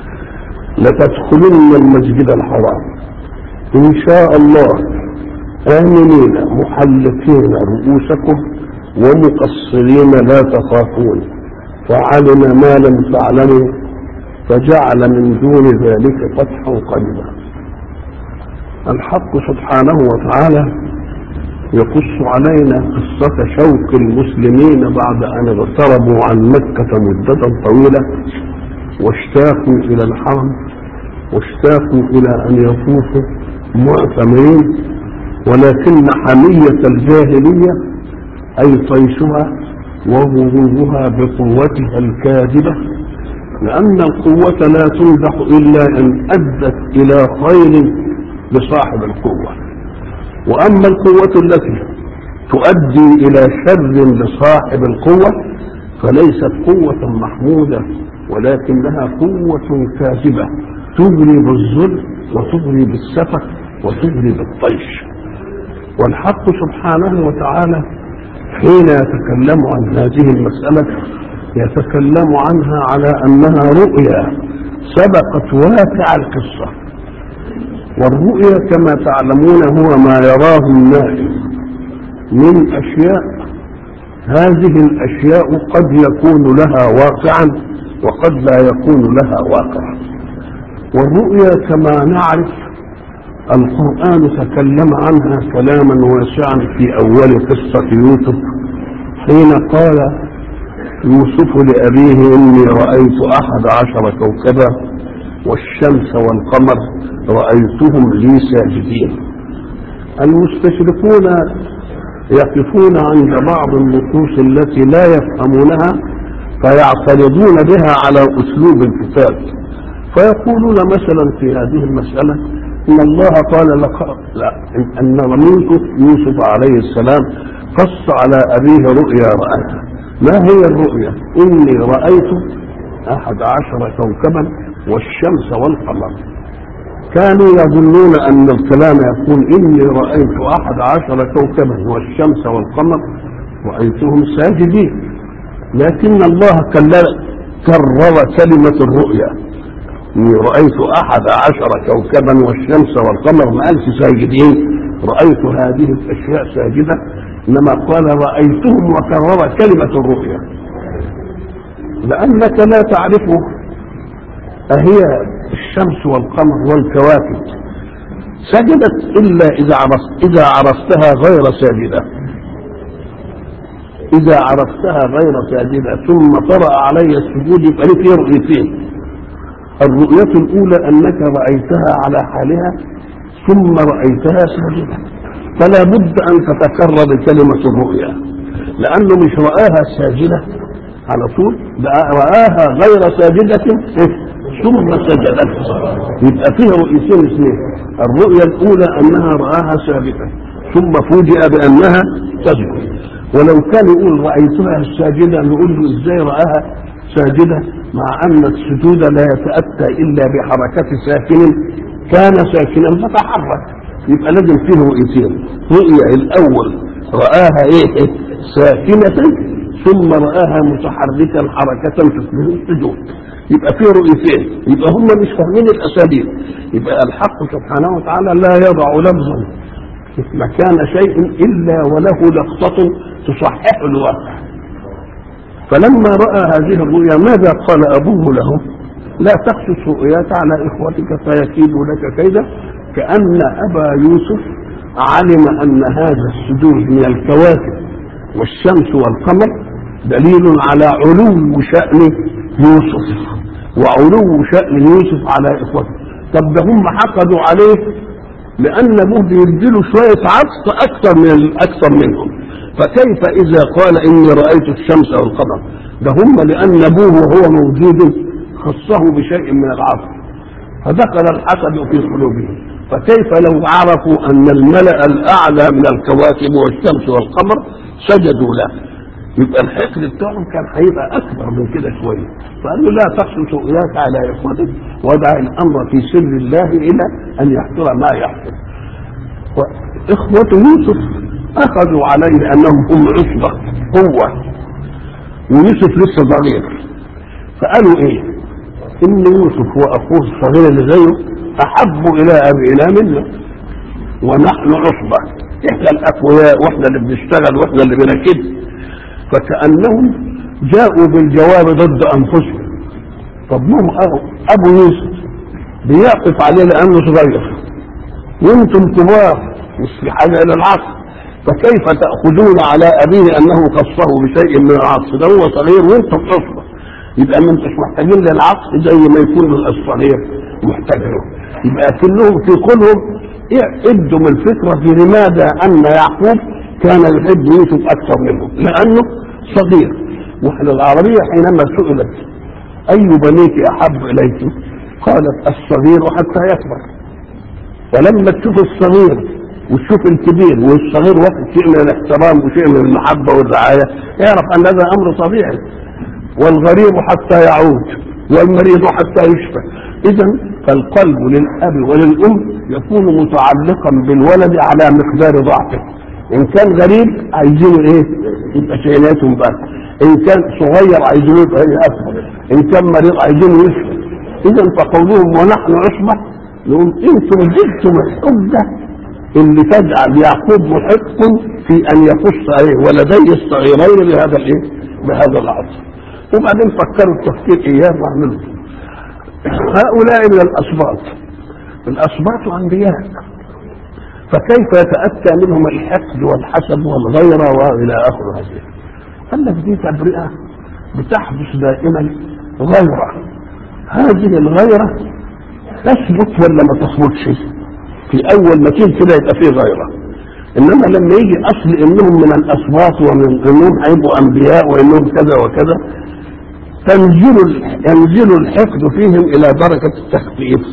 لتدخلن المسجد الحرام إن شاء الله آمنين محلقين رؤوسكم ومقصرين لا تخافون فعلم ما لم تعلموا فجعل من دون ذلك فتحا قريبا. الحق سبحانه وتعالى يقص علينا قصة شوق المسلمين بعد أن اغتربوا عن مكة مدة طويلة واشتاقوا إلى الحرم واشتاقوا إلى أن يطوفوا معتمرين، ولكن حمية الجاهلية أي طيشها وغرورها بقوتها الكاذبة، لأن القوة لا تمدح إلا إن أدت إلى خير لصاحب القوة، وأما القوة التي تؤدي إلى شر لصاحب القوة فليست قوة محمودة ولكنها قوة كاذبة تغري بالظلم وتغري بالسفك وتغري بالطيش. والحق سبحانه وتعالى حين يتكلم عن هذه المسألة يتكلم عنها على أنها رؤيا سبقت واقع القصة، والرؤيا كما تعلمون هو ما يراه النائم من أشياء، هذه الأشياء قد يكون لها واقعا وقد لا يكون لها واقع. والرؤيا كما نعرف القرآن تكلم عنها كلاما واسعا في أول قصة يوسف حين قال يوسف لأبيه إني رأيت أحد عشر كوكبا والشمس والقمر رأيتهم لي ساجدين. المستشرقون يقفون عند بعض النصوص التي لا يفهمونها فيعترضون بها على أسلوب الكتاب، فيقولون مثلا في هذه المسألة إن الله قال لك لا أن يوسف يوسف عليه السلام قص على أبيه رؤيا رأتها. ما هي الرؤيا؟ إني رأيت أحد عشر كوكبا والشمس والقمر. كانوا يظنون أن الكلام يقول إني رأيت أحد عشر كوكبا والشمس والقمر رأيتهم ساجدين، لكن الله كرر كلمة الرؤيا، إني رأيت أحد عشر كوكبا والشمس والقمر، ما قالش ساجدين رأيت هذه الأشياء ساجدة، إنما قال رأيتهم وكرر كلمة الرؤيا، لأنك لا تعرف أهي الشمس والقمر والكواكب سجدت إلا إذا عرفت إذا عرفتها غير ساجدة، إذا عرفتها غير ساجدة ثم طرأ علي السجود يبقى لك رؤيتين. الرؤية الأولى أنك رأيتها على حالها ثم رأيتها ساجدة، فلا بد أن تتكرر كلمة الرؤيا، لأنه مش رآها ساجدة على طول، رآها غير ساجدة ثم سجدت، يبقى فيها رؤيتين اثنين. الرؤيا الأولى أنها رآها ساجدة ثم فوجئ بأنها تسجد، ولو كان يقول رأيتها ساجدة نقول له إزاي رآها ساجدة مع أن السجود لا يتأتى إلا بحركة ساكن كان ساكنا فتحرك، يبقى لازم فيه رؤيتين. رؤيا الأول رآها إيه ساكنة ثم رآها متحركا حركة تشبه السجود، يبقى فيه رؤيتين، يبقى هم مش فاهمين الأساليب. يبقى الحق سبحانه وتعالى لا يضع لفظا مكان شيء إلا وله لقطة تصحح الواقع. فلما رأى هذه الرؤيا ماذا قال أبوه له؟ لا تقصص رؤياك على إخوتك فيكيدوا لك كيدا، كأن أبا يوسف علم أن هذا السجود من الكواكب والشمس والقمر دليل على علو شأن يوسف وعلو شأن يوسف على إخوته. طب ده هم حقدوا عليه لأن أبوه بيديله شوية عطف أكثر من أكثر منهم، فكيف إذا قال إني رأيت الشمس والقمر؟ ده هم لأن أبوه وهو موجود خصه بشيء من العطف، فدخل الحسد في قلوبهم. فكيف لو عرفوا أن الملأ الأعلى من الكواكب والشمس والقمر سجدوا له؟ يبقى الحقد بتاعهم كان هيبقى أكبر من كده شوية. فقال له لا تقصص رؤياك على إخوتك ودع الأمر في سر الله إلى أن يحصل ما يحصل. وإخوة يوسف أخذوا عليه أنهم هم عصبة قوة ويوسف لسه صغير، فقالوا إيه؟ إن يوسف وأخوه الصغير اللي زيه أحب إلى أبينا منا ونحن عصبة، إحنا الأقوياء وإحنا اللي بنشتغل وإحنا اللي بنكد. فكأنهم جاءوا بالجواب ضد أنفسهم. طب مهم أبو يوسف بيقف عليه لأنه صغير وانتم كبار مش في حاجة إلى العصر، فكيف تأخذون على أبيه أنه خصه بشيء من العصر؟ ده هو صغير وانتم عصبة، يبقى ما انتش محتاجين للعصر زي ما يكون الصغير محتاج له. يبقى كلهم في قولهم ابدوا من الفكرة في لماذا أن يعقوب كان يحب يوسف أكثر منه، لأنه صغير. واحنا العربية حينما سئلت أي بنيك أحب إليك قالت الصغير حتى يكبر. ولما تشوف الصغير وتشوف الكبير والصغير واخد شيء من الاحترام وشيء من المحبة والرعاية يعرف أن هذا أمر طبيعي. والغريب حتى يعود والمريض حتى يشفى. إذا فالقلب للأب وللأم يكون متعلقا بالولد على مقدار ضعفه. إن كان غريب عايزينه إيه؟ يبقى شيناتهم بقى. إن كان صغير عايزينه يبقى أكبر. إن كان مريض عايزينه يشفى. إذا فقولهم ونحن عصبة نقول أنتم جبتم الحجة اللي تجعل يعقوب محق في أن يقص عليه ولديه الصغيرين بهذا الإيه؟ بهذا العصر. وبعدين فكروا التفكير إياه وعملوا. هؤلاء من الأسباط، الأسباط أنبياء، فكيف يتأتى منهم الحقد والحسد والغيرة وإلى آخر هذه؟ قال لك دي تبرئة بتحدث دائما غيرة. هذه الغيرة تثبت ولا ما تثبتش؟ في أول ما تيجي كده يبقى فيه غيرة، إنما لما يجي أصل إنهم من الأسباط ومن إنهم هيبقوا أنبياء وإنهم كذا وكذا تنزل ينزل الحقد فيهم إلى درجة التخفيف.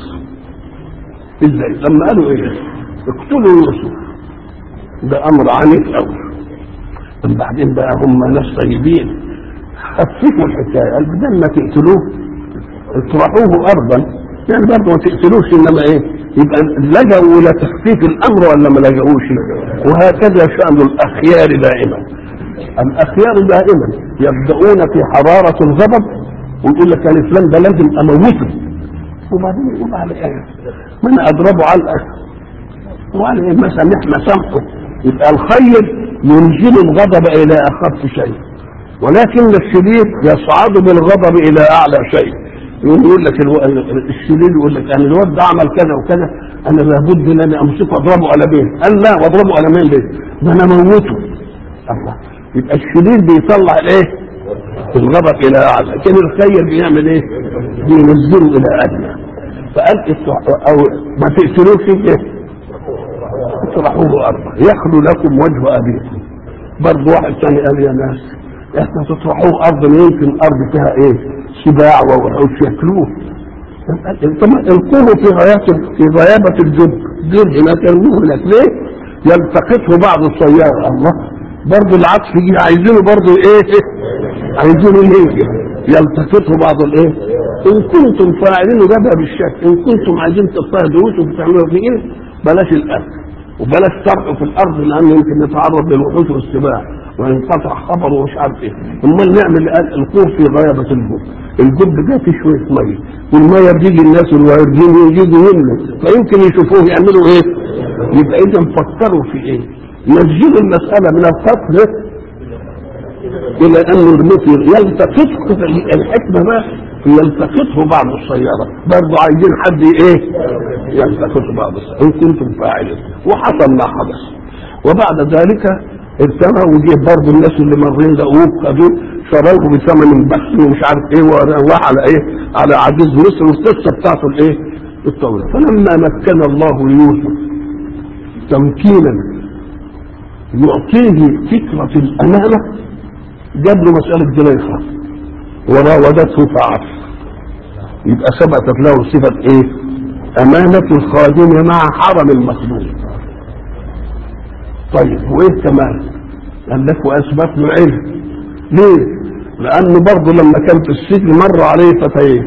إزاي؟ لما قالوا إيه؟ اقتلوا يوسف، ده أمر عنيف أوي. بعدين بقى هم ناس طيبين خففوا الحكاية، قال بدل ما تقتلوه اطرحوه أرضا، يعني برضه ما تقتلوش إنما إيه؟ يبقى لجأوا الى تخفيف الامر ولا ما لجأوش؟ وهكذا شأن الاخيار دائما. الاخيار دائما يبدأون في حرارة الغضب ويقول لك يعني فلان ده لازم اموته، وبعدين يقول على ايه؟ ما انا اضربه علقه وعلى ايه مثلا احنا سامحه. يبقى الخير ينزل الغضب الى اخف شيء، ولكن الشديد يصعد بالغضب الى اعلى شيء. يقول لك الشديد يقول لك انا الواد ده عمل كذا وكذا، انا لابد ان انا امسكه واضربه قلمين. قال لا، واضربه قلمين ليه؟ ده انا اموته. الله. يبقى الشديد بيطلع الايه؟ الغضب الى اعلى، لكن الخير بيعمل ايه؟ بينزله الى ادنى. فقال او ما تقتلوش ايه؟ اطرحوه ارضا يخلو لكم وجه ابيكم. برضه واحد ثاني قال يا ناس احنا تطرحوه ارض يمكن ارض فيها ايه؟ سباع ووحوش ياكلوه. القوه في غايات في غيابه الجب، جب هناك يرموه هناك ليه؟ يلتقطه بعض السياره. الله، برضه العطف يجي عايزينه برضه ايه؟ عايزينه ينجح يلتقطه بعض الايه؟ ان كنتم فاعلين جبهه بالشك، ان كنتم عايزين تضطهدوا وتعملوا في ايه؟ بلاش الاكل وبلاش ترعوا في الارض، لانه يمكن نتعرض للوحوش والسباع وينقطع خبره ومش عارف ايه. امال نعمل القوه في غيابه الجب. الجب ده فيه شويه ميه، والميه بتيجي الناس الواردين يجوا يملوا، فيمكن يشوفوه يعملوا ايه؟ يبقى اذا فكروا في ايه؟ نزلوا المساله من القتل الى انه يرميه يلتقطه. الحكمه بقى يلتقطه بعض السياره، برضه عايزين حد ايه؟ يلتقطه بعض السياره ان كنتم فاعلين. وحصل ما حدث. وبعد ذلك ارتمى وجيه برضه الناس اللي مارين لقوه خدوه شروه بثمن بخس ومش عارف ايه، وراح على ايه؟ على عزيز مصر، والقصه بتاعته الايه؟ الطويله. فلما مكن الله ليوسف تمكينا يعطيه فكره الامانه، جاب له مساله زليخه وراودته فعف. يبقى ثبتت له صفه ايه؟ امانه الخادم مع حرم المخدوم. طيب وايه كمان؟ قال لك واثبت له علم. ليه؟ لانه برضه لما كان في السجن مر عليه فتيين،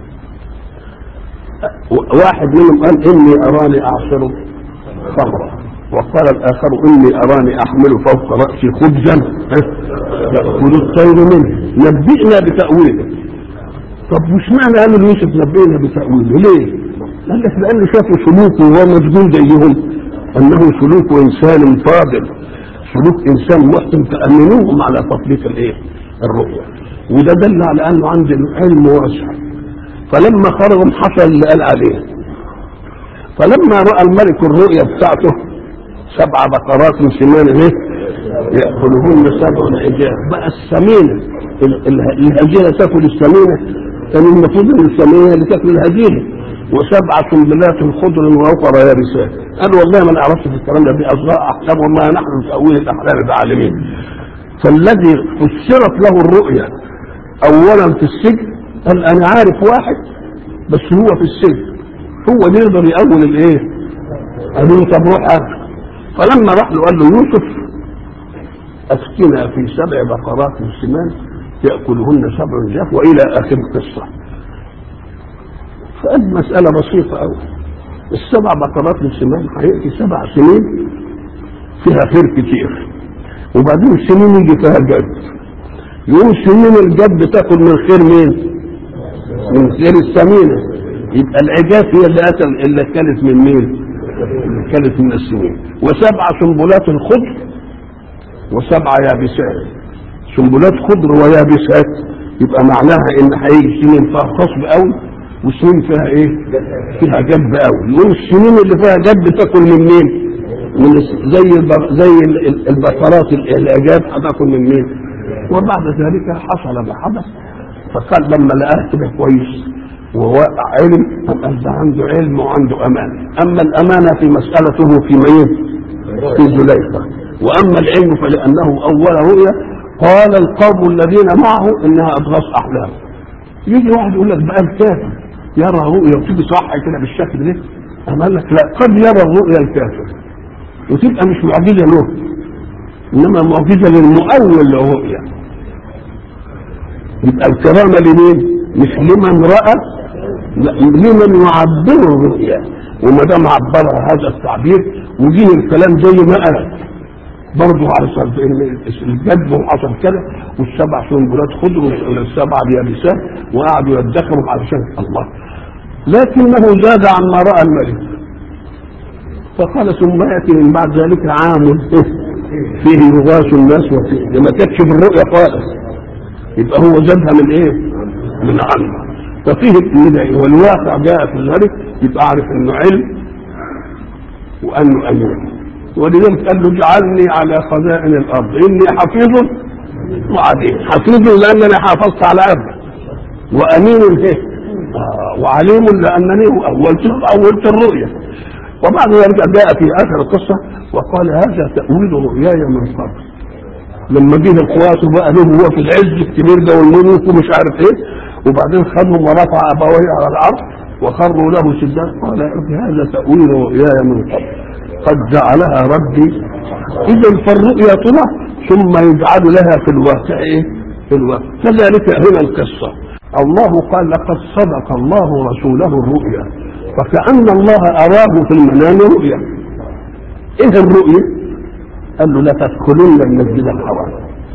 واحد منهم قال اني اراني اعصر خمرا، وقال الاخر اني اراني احمل فوق راسي خبزا ياكل الطير منه، نبئنا بتاويله. طب مش معنى قال يوسف نبئنا بتاويله ليه؟ قال لك لان شافوا سلوكه وهو مسجون زيهم انه سلوك انسان فاضل، سلوك انسان محسن، تامنوهم على تطبيق الايه؟ الرؤيا. وده دل على انه عنده علم واسع. فلما خرجوا حصل اللي قال عليه. فلما راى الملك الرؤيا بتاعته سبع بقرات سمان ايه؟ ياكلهن سبع عجاف. بقى السمينه الهجينه تاكل السمينه، كان المفروض ان السمينه اللي تاكل الهجينه. وسبع سنبلات خضر واخرى يابسات. قال والله ما نعرفش في الكلام ده، باصغاء احلام وما نحن بتاويل الاحلام بعالمين. فالذي فسرت له الرؤيا اولا في السجن قال انا عارف واحد بس هو في السجن هو اللي يقدر يأول الايه؟ قالوا له طب روح أكل. فلما راح له قال له يوسف افتنا في سبع بقرات سمان ياكلهن سبع جاف والى اخر القصه. فقد مسألة بسيطة أوي. السبع بقرات للسمان هيأتي سبع سنين فيها خير كتير، وبعدين السنين يجي فيها جد. يوم سنين الجد تاكل من خير مين؟ من خير السمينة. يبقى العجاف هي اللي أكل اللي كانت من مين؟ اللي كانت من السنين. وسبع سنبلات الخضر وسبع يابسات. سنبلات خضر ويابسات يبقى معناها إن هيجي سنين فيها خصب أوي والسنين فيها ايه؟ فيها جب قوي. يقول السنين اللي فيها جب تاكل من مين؟ من زي زي البقرات الاعجاب هتاكل من مين؟ وبعد ذلك حصل ما حدث. فقال لما لقاه كده كويس ووقع علم، قال ده عنده علم وعنده امانه. اما الامانه في مسالته في مين؟ في زليخه. واما العلم فلانه اول رؤيا قال القوم الذين معه انها اضغاث احلام. يجي واحد يقول لك بقى الكافر يرى رؤيا وتيجي صح كده بالشكل ده، أما قال لك لا، قد يرى الرؤيا الكافر وتبقى مش معجزه له، انما معجزه للمؤول للرؤيا. يبقى الكرامه لمين؟ مش لمن راى، لمن يعبر الرؤيا. وما دام عبرها هذا التعبير وجيه الكلام زي ما قال برضه على الجد وحصل كده والسبع سنبلات خضر والسبع يابسات وقعدوا يدخروا علشان الله، لكنه زاد عما راى الملك فقال ثم ياتي من بعد ذلك عام فيه يغاث الناس وفيه لما كانتش بالرؤيا خالص، يبقى هو زادها من ايه؟ من عنه. ففيه الابتداء والواقع جاء في ذلك يبقى عارف انه علم وانه امين. ولذلك قال له اجعلني على خزائن الارض اني حفيظ وعليم. حفيظ لانني حافظت على ارض، وامين ايه؟ آه وعليم لانني اولت اولت الرؤيا. وبعد ذلك جاء في اخر القصه وقال هذا تاويل رؤياي من قبل. لما جه القوات بقى له هو في العز الكبير ده والملوك ومش عارف ايه، وبعدين خدهم ورفع ابويه على الارض وخروا له سجدا قال هذا تاويل رؤياي من قبل قد جعلها ربي. اذا فالرؤيا طلع ثم يجعل لها في الواقع ايه؟ في الواقع. كذلك هنا القصه الله قال لقد صدق الله رسوله الرؤيا، فكأن الله اراه في المنام رؤيا. ايه الرؤيا؟ قال له لا تدخلن المسجد الحرام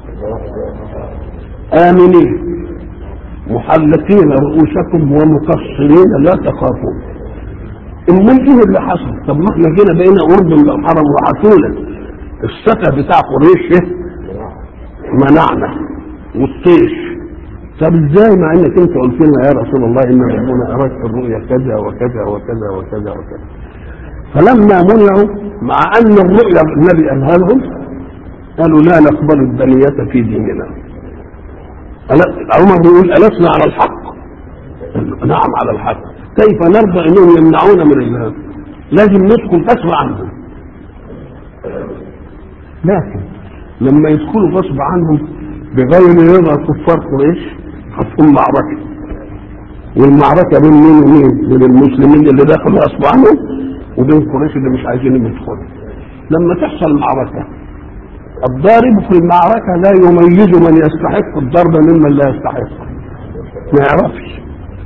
آمنين محلقين رؤوسكم ومقصرين لا تخافون. امال ايه اللي حصل؟ طب ما احنا جينا بقينا قرب من الحرم وعطونا السكه بتاع قريش منعنا والطيش. طب ازاي مع انك انت قلت لنا يا رسول الله ان ربنا اراد الرؤيا كذا وكذا وكذا وكذا وكذا؟ فلما منعوا مع ان الرؤيا النبي قالها لهم قالوا لا نقبل البنية في ديننا. عمر بيقول ألسنا على الحق؟ نعم على الحق. كيف نرضى انهم يمنعونا من الله؟ لازم ندخل غصب عنهم. لكن لما يدخلوا غصب عنهم بغير رضا كفار قريش هتكون معركه، والمعركه بين مين ومين؟ بين المسلمين اللي دخلوا غصب عنهم وبين قريش اللي مش عايزين يدخلوا. لما تحصل معركه الضارب في المعركه لا يميز من يستحق الضرب ممن لا يستحق، ما يعرفش.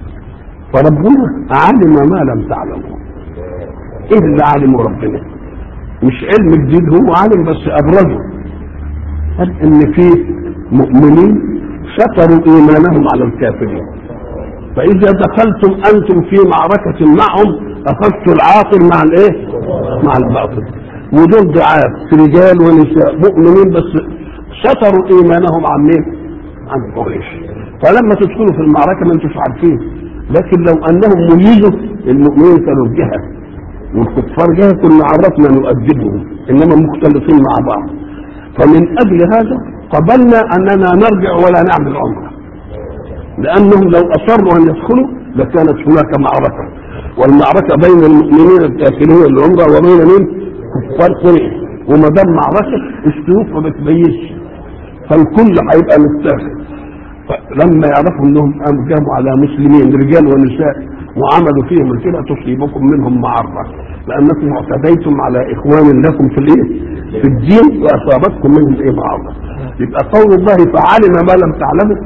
فربنا علم ما لم تعلمه. ايه اللي علمه ربنا؟ مش علم جديد، هو علم بس ابرزه. قال ان في مؤمنين ستروا ايمانهم على الكافرين، فاذا دخلتم انتم في معركه معهم اخذتوا العاقل مع الايه؟ مع الباطل. ودول ضعاف رجال ونساء مؤمنين بس ستروا ايمانهم عن مين؟ عن قريش. فلما تدخلوا في المعركه ما انتوش عارفين، لكن لو انهم ميزوا المؤمنين كانوا جهه والكفار جهه كنا عرفنا نؤدبهم، انما مختلطين مع بعض. فمن اجل هذا قبلنا اننا نرجع ولا نعمل عمره، لانهم لو اصروا ان يدخلوا لكانت هناك معركه، والمعركه بين المؤمنين الداخلين العمره وبين مين؟ كفار قريش. وما دام معركه السيوف ما بتميزش، فالكل هيبقى متاخد. فلما يعرفوا انهم قاموا على مسلمين رجال ونساء وعملوا فيهم كده تصيبكم منهم معرة، لانكم اعتديتم على اخوان لكم في الايه؟ في الدين، واصابتكم منهم ايه؟ معرة. يبقى قول الله فعلم ما لم تعلموا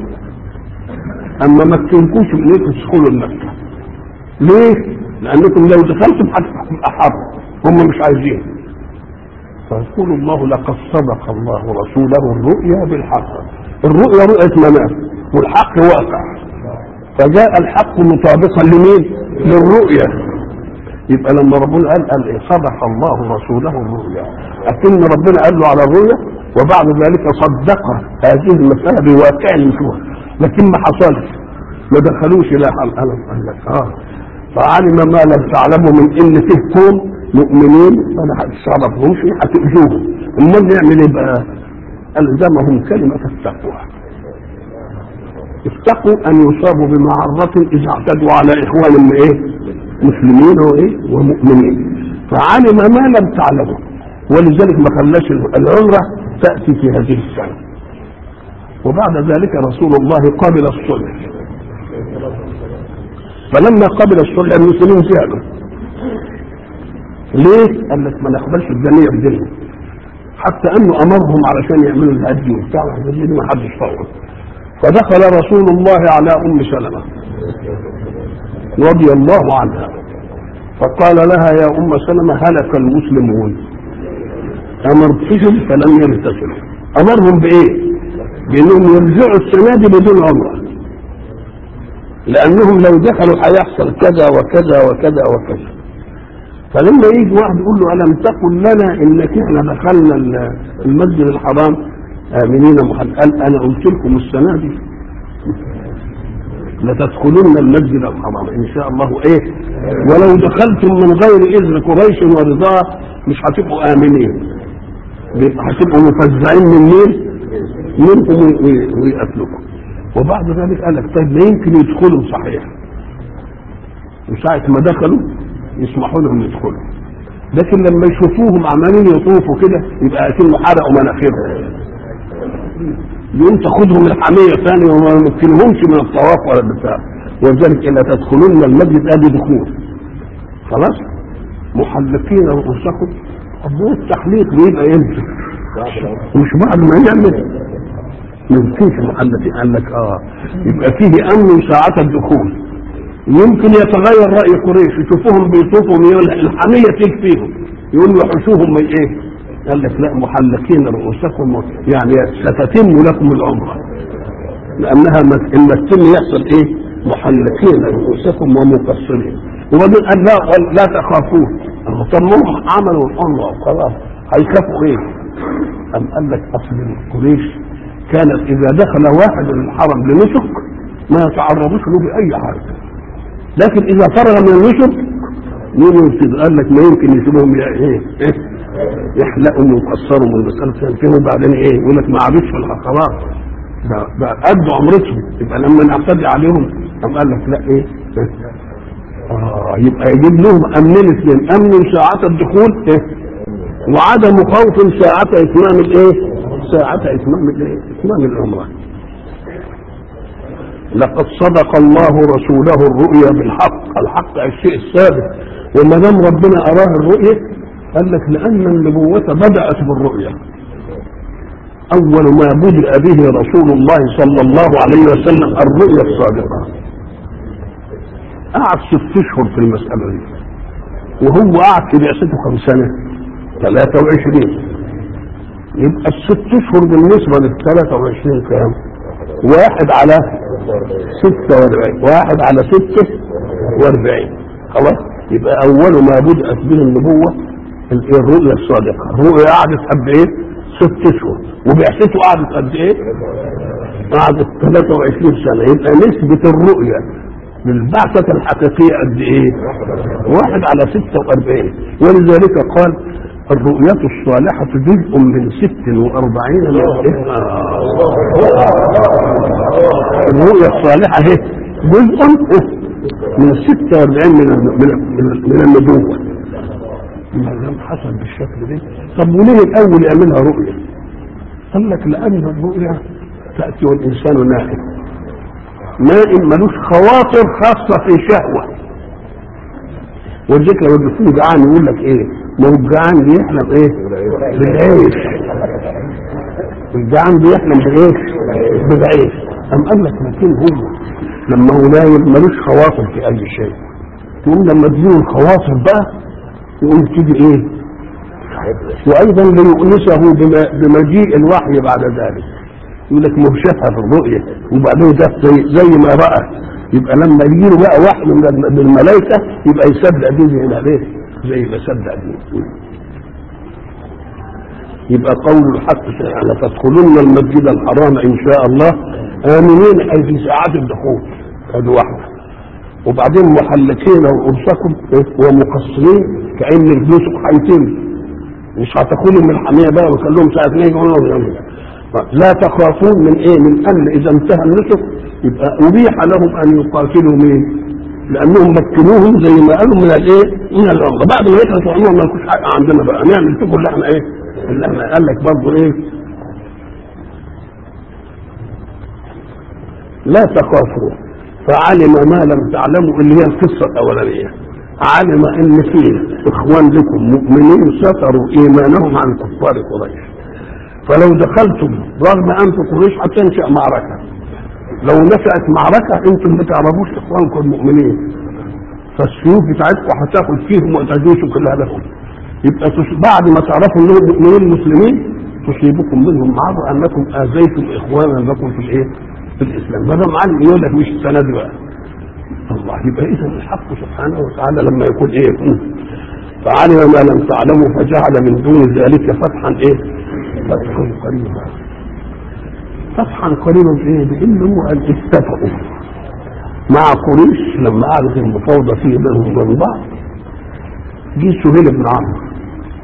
اما ما تكونكوش من ايه تدخلوا المكة. ليه؟ لانكم لو دخلتم هتبقى حرب، هم مش عايزين. فيقول الله لقد صدق الله رسوله الرؤيا بالحق. الرؤيا رؤية منام والحق واقع، فجاء الحق مطابقا لمين؟ للرؤيا. يبقى لما ربنا قال قال صدق الله رسوله الرؤيا، لكن ربنا قال له على الرؤيا وبعد ذلك صدق هذه المسألة بواقع نشوفها، لكن ما حصلش، ما دخلوش لا الألم. قال لك اه فعلم ما لم تعلموا من ان فيه كون مؤمنين فلا هتصرفهمش هتؤذوهم. امال نعمل ايه بقى؟ الزمهم كلمة التقوى. اتقوا ان يصابوا بمعرة اذا اعتدوا على اخوانهم ايه؟ مسلمين وايه؟ ومؤمنين. فعلم ما لم تعلموا، ولذلك ما خلاش العمرة تأتي في هذه السنة. وبعد ذلك رسول الله قبل الصلح، فلما قبل الصلح المسلمين زعلوا. ليه؟ قال لك ما نقبلش الجميع بدينهم، حتى انه امرهم علشان يعملوا الهدي وبتاع الهدي ما حدش فوق. فدخل رسول الله على ام سلمة رضي الله عنها فقال لها يا ام سلمة هلك المسلمون، امرتهم فلم يمتثلوا. امرهم بايه؟ بانهم يرجعوا السنه دي بدون عمره، لانهم لو دخلوا هيحصل كذا وكذا وكذا وكذا. فلما يجي واحد يقول له الم تقل لنا انك احنا دخلنا المسجد الحرام امنين محل، قال انا قلت لكم السنه دي لتدخلن المسجد الحرام ان شاء الله ايه، ولو دخلتم من غير اذن قريش ورضاه مش هتبقوا امنين، هتبقوا مفزعين من مين؟ منكم ويقتلكم. وبعد ذلك قال لك طيب ما يمكن يدخلوا صحيح، وساعة ما دخلوا يسمحوا لهم يدخلوا، لكن لما يشوفوهم عمالين يطوفوا كده يبقى اكنه حرقوا مناخيرهم، يوم تاخدهم الحمية ثاني وما يمكنهمش من الطواف ولا البتاع. وذلك إلا تدخلون المسجد ادي دخول خلاص محلقين رؤوسكم. الضوء التحليق بيبقى يمشي مش بعد ما يعمل ما يمكنش محلقين. قال لك اه يبقى فيه امن ساعة الدخول. يمكن يتغير رأي قريش يشوفوهم بيطوفوا الحمية تكفيهم يقولوا يحشوهم من ايه؟ قال لك لا محلقين رؤوسكم يعني ستتم لكم العمرة، لأنها إما التم يحصل إيه؟ محلقين رؤوسكم ومقصرين. وبعدين قال لا لا تخافون. طب هم عملوا العمرة وخلاص هيخافوا إيه؟ أم قال لك أصل القريش كانت إذا دخل واحد الحرم لنسك ما يتعرضوش له بأي حاجة، لكن إذا فرغ من النسك يقول قال لك ما يمكن يسيبهم إيه؟ إيه؟ يحلقوا ويقصروا من المسألة سنتين وبعدين ايه يقول لك ما عادش في الحقارات ده قد عمرتهم. يبقى لما نعتدي عليهم قام قال لك لا ايه اه يبقى يجيب لهم امنين اثنين، امن ساعة الدخول ايه وعدم خوف ساعة اتمام الايه ساعة اتمام الايه اتمام العمرة. لقد صدق الله رسوله الرؤيا بالحق، الحق الشيء الثابت، وما دام ربنا اراه الرؤيا قال لك لأن النبوة بدأت بالرؤيا. أول ما بدأ به رسول الله صلى الله عليه وسلم الرؤيا الصادقة. قعد ست أشهر في المسألة دي، وهو قعد في بعثته كم سنة؟ ثلاثة وعشرين. يبقى الست أشهر بالنسبة للثلاثة وعشرين كام؟ واحد على ستة واربعين، واحد على ستة واربعين. خلاص يبقى أول ما بدأت به النبوة الرؤيا الصادقة. الرؤيا قعدت قد ايه؟ ست اشهر، وبعثته قعدت قد ايه؟ قعدت ثلاثة وعشرين سنة. يبقى نسبة الرؤيا للبعثة الحقيقية قد ايه؟ واحد على ستة واربعين. ولذلك قال الرؤية الصالحة جزء من ست واربعين من إيه؟ الرؤيا الصالحة هي جزء من ستة واربعين من من النبوة. ما دام حصل بالشكل ده طب وليه الاول يعملها رؤيه؟ قال لك لان الرؤيه تاتي والانسان نائم، نائم ملوش خواطر خاصه في شهوه. والذكر لو بيكون جعان يقول لك ايه؟ ما هو الجعان بيحلم ايه؟ بالعيش. الجعان بيحلم بايه؟ بالعيش. أم قال لك لكن هو لما هو نايم ملوش خواطر في اي شيء، يقوم لما تجيله الخواطر بقى يقوم تيجي ايه؟ وايضا ليؤنسه بمجيء الوحي بعد ذلك. يقول لك ما هو شافها في الرؤيه وبعدين ده زي, زي ما راى، يبقى لما يجي له بقى وحي من الملائكه يبقى يصدق دي زي ما ليه؟ زي ما صدق دي. يبقى قول الحق لتدخلن المسجد الحرام ان شاء الله امنين اي في ساعات الدخول. هذه واحده. وبعدين محلقين رؤوسكم ومقصرين كأن النسك هيتم، مش هتاخدوا من الحمية بقى وخلوهم ساعة اثنين يقولوا لا تخافون من ايه؟ من ان اذا انتهى النسك يبقى ابيح لهم ان يقاتلوا مين؟ لانهم مكنوهم زي ما قالوا من الايه؟ من العمره. بعد ما يخلصوا العمره ما يكونش حق عندنا بقى نعمل فيكم اللي احنا ايه؟ اللي احنا قال لك برضه ايه؟ لا تخافوا فعلم ما لم تعلموا اللي هي القصه الاولانيه. علم ان فيه اخوان لكم مؤمنين ستروا ايمانهم عن كفار قريش، فلو دخلتم رغم انتم قريش هتنشا معركه. لو نشات معركه انتم ما تعرفوش اخوانكم المؤمنين فالسيوف بتاعتكم هتاخد فيهم وتدوسوا كلها لهم. يبقى بعد ما تعرفوا انهم مؤمنين مسلمين تصيبكم منهم معاذ انكم اذيتم اخوانا لكم في الايه؟ في الاسلام. ما دام علم يقول لك مش السنه دي بقى. الله يبقى اذا الحق سبحانه وتعالى لما يكون ايه؟ فعلم ما لم تعلموا فجعل من دون ذلك فتحا ايه؟ فتحا قريبا. فتحا قريبا ايه؟ بانهم اتفقوا مع قريش لما قعدت المفاوضه فيه بينهم وبين بعض. جه سهيل بن عمرو.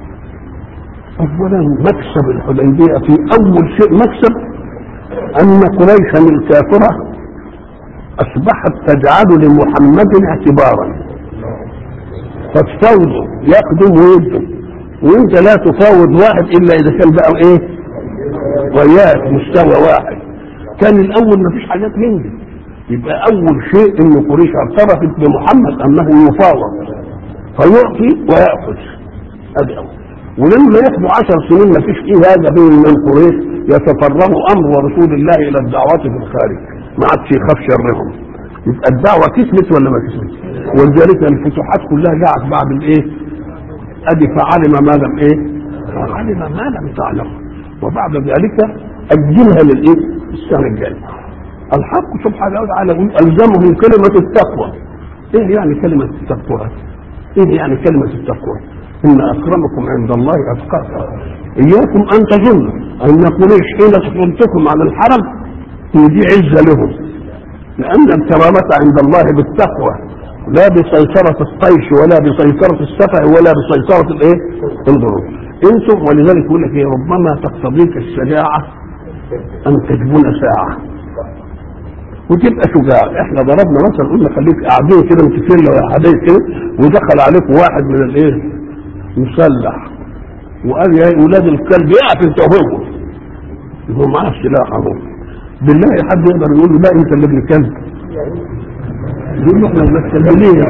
اولا مكسب الحديبيه في اول شيء مكسب ان قريشا الكافره اصبحت تجعل لمحمد اعتبارا، فتفاوضوا يقدم ويقدم، وانت لا تفاوض واحد الا اذا كان بقى ايه؟ وياك مستوى واحد. كان الاول ما فيش حاجات من دي. يبقى اول شيء ان قريش اعترفت بمحمد انه يفاوض فيعطي ويأخذ. ادي اول. ولما ياخدوا عشر سنين ما فيش ايه هذا بين من قريش يتفرغوا امر رسول الله الى الدعوات في الخارج، ما عادش يخاف شرهم. يبقى الدعوه كسبت ولا ما كسبت؟ ولذلك الفتوحات كلها جاءت بعد الايه؟ ادي فعلم ما لم ايه؟ فعلم ما لم تعلم، وبعد ذلك اجلها للايه؟ السنه الجايه. الحق سبحانه وتعالى يقول الزمهم كلمه التقوى. ايه يعني كلمه التقوى؟ ايه يعني كلمه التقوى؟ ان اكرمكم عند الله اتقاكم. اياكم ان تظنوا ان قريش حين تحرمتكم على الحرم ان دي عزه لهم، لان الكرامه عند الله بالتقوى لا بسيطره الطيش ولا بسيطره السفه ولا بسيطره الايه؟ الغرور. انتم ولذلك يقول لك ايه؟ ربما تقتضيك الشجاعه ان تجبن ساعه وتبقى شجاع. احنا ضربنا مثلا قلنا خليك قاعدين كده متفقين لو حدايق كده ودخل عليكم واحد من الايه؟ مسلح وقال يا اولاد الكلب يقف انت وهو هو معاه سلاح اهو. بالله حد يقدر يقول له لا انت اللي ابن كلب؟ يقول له احنا متكلمين.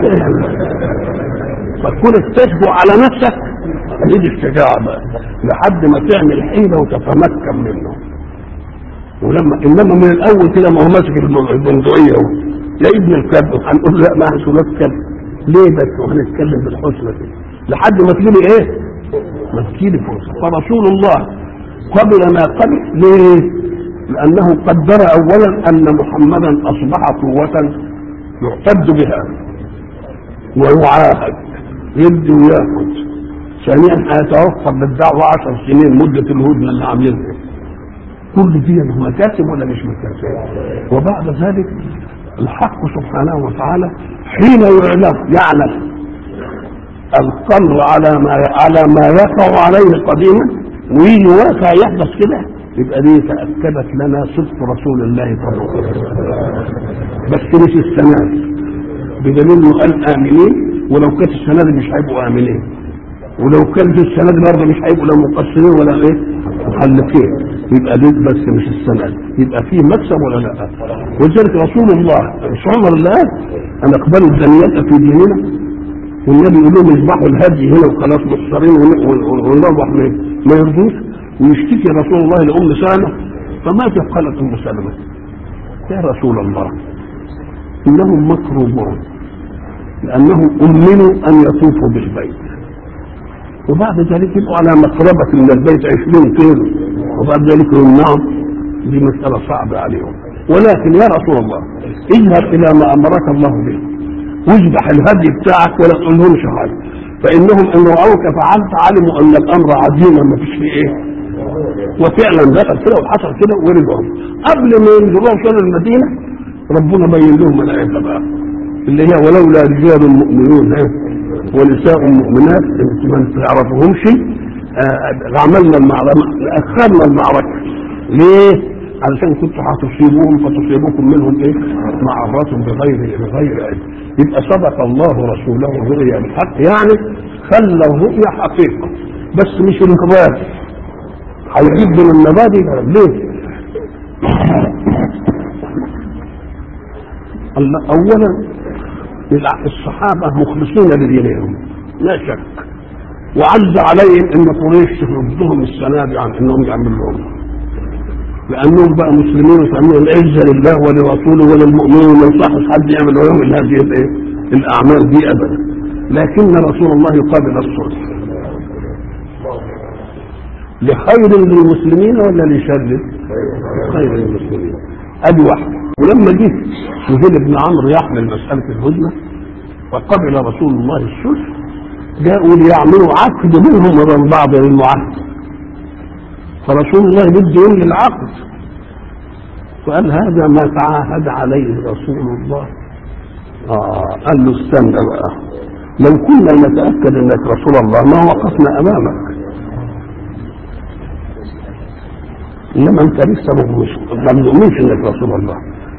فكونك تشجع على نفسك هي الشجاعه بقى لحد ما تعمل حيله وتتمكن منه. ولما انما من الاول كده ما هو ماسك البندقيه اهو يا ابن الكلب هنقول لا ما هو ولاد كلب ليه بس؟ وهنتكلم بالحسنى كده لحد ما تجيلي ايه؟ ما تجيلي فرصه. فرسول الله قبل ما قبل ليه؟ لانه قدر اولا ان محمدا اصبح قوه يعتد بها ويعاهد يدي وياخذ. ثانيا هيتوفر بالدعوه عشر سنين مده الهدنه اللي عاملينها. كل دي مكاسب ولا مش مكاسب؟ وبعد ذلك الحق سبحانه وتعالى حين يعلم يعلم القمر على ما على ما يقع عليه قديما ويجي واقع يحدث كده يبقى دي تاكدت لنا صدق رسول الله صلى الله عليه وسلم. بس مش السنه بدليل انه قال امنين، ولو كانت السنه دي مش هيبقوا امنين، ولو كانت السنه دي برضه مش هيبقوا لا مقصرين ولا ايه محلفين. يبقى دي بس مش السنه دي، يبقى فيه مكسب ولا لا؟ ولذلك رسول الله مش عمر اللي قال ان اقبلوا الدنيات في ديننا، والنبي يقول لهم اذبحوا الهدي هنا وخلاص محصرين ونروح ما يرضوش، ويشتكي رسول الله لام سلمة. فماذا قالت ام سلمة؟ يا رسول الله انهم مكروبون لانهم امنوا ان يطوفوا بالبيت وبعد ذلك يبقوا على مقربة من البيت عشرين كيلو وبعد ذلك يمنعهم. دي مسألة صعبة عليهم. ولكن يا رسول الله اذهب الى ما امرك الله به واذبح الهدي بتاعك ولا تقول لهمش حاجه، فانهم ان راوك فعلت علموا ان الامر عظيم ما فيش فيه ايه. وفعلا دخل كده وحصل كده ورجعوا. قبل ما ينزلوا وصلوا المدينه ربنا بين لهم الايه بقى اللي هي ولولا رجال مؤمنون ونساء مؤمنات ما تعرفهمش عملنا المعركه اخرنا المعركه. ليه؟ علشان كنتوا هتصيبوهم فتصيبوكم منهم ايه؟ معرات بغير بغير علم. يبقى صدق الله رسوله الرؤيا بالحق، يعني خلى الرؤيا حقيقه بس مش انقباض هيجيب من المبادئ. ليه؟ اولا الصحابه مخلصين لدينهم لا شك، وعز عليهم ان قريش تردهم السنه دي عن انهم يعملوا لهم، لانهم بقى مسلمين وسموا العزه لله ولرسوله وللمؤمنين وما يصحش حد يعمل لهم الا هذه الايه؟ الاعمال دي ابدا، لكن رسول الله يقابل الصلح لخير للمسلمين ولا لشر؟ خير للمسلمين. ادي واحده. ولما جه سهيل بن عمرو يحمل مساله الهدنه وقبل رسول الله الصلح، جاءوا ليعملوا عقد بينهم وبين بعض للمعاهده، فرسول الله بده يملي العقد فقال هذا ما تعاهد عليه رسول الله. آه قال له استنى بقى، لو كنا نتاكد انك رسول الله ما وقفنا امامك، انما انت لسه ما بنؤمنش انك رسول الله.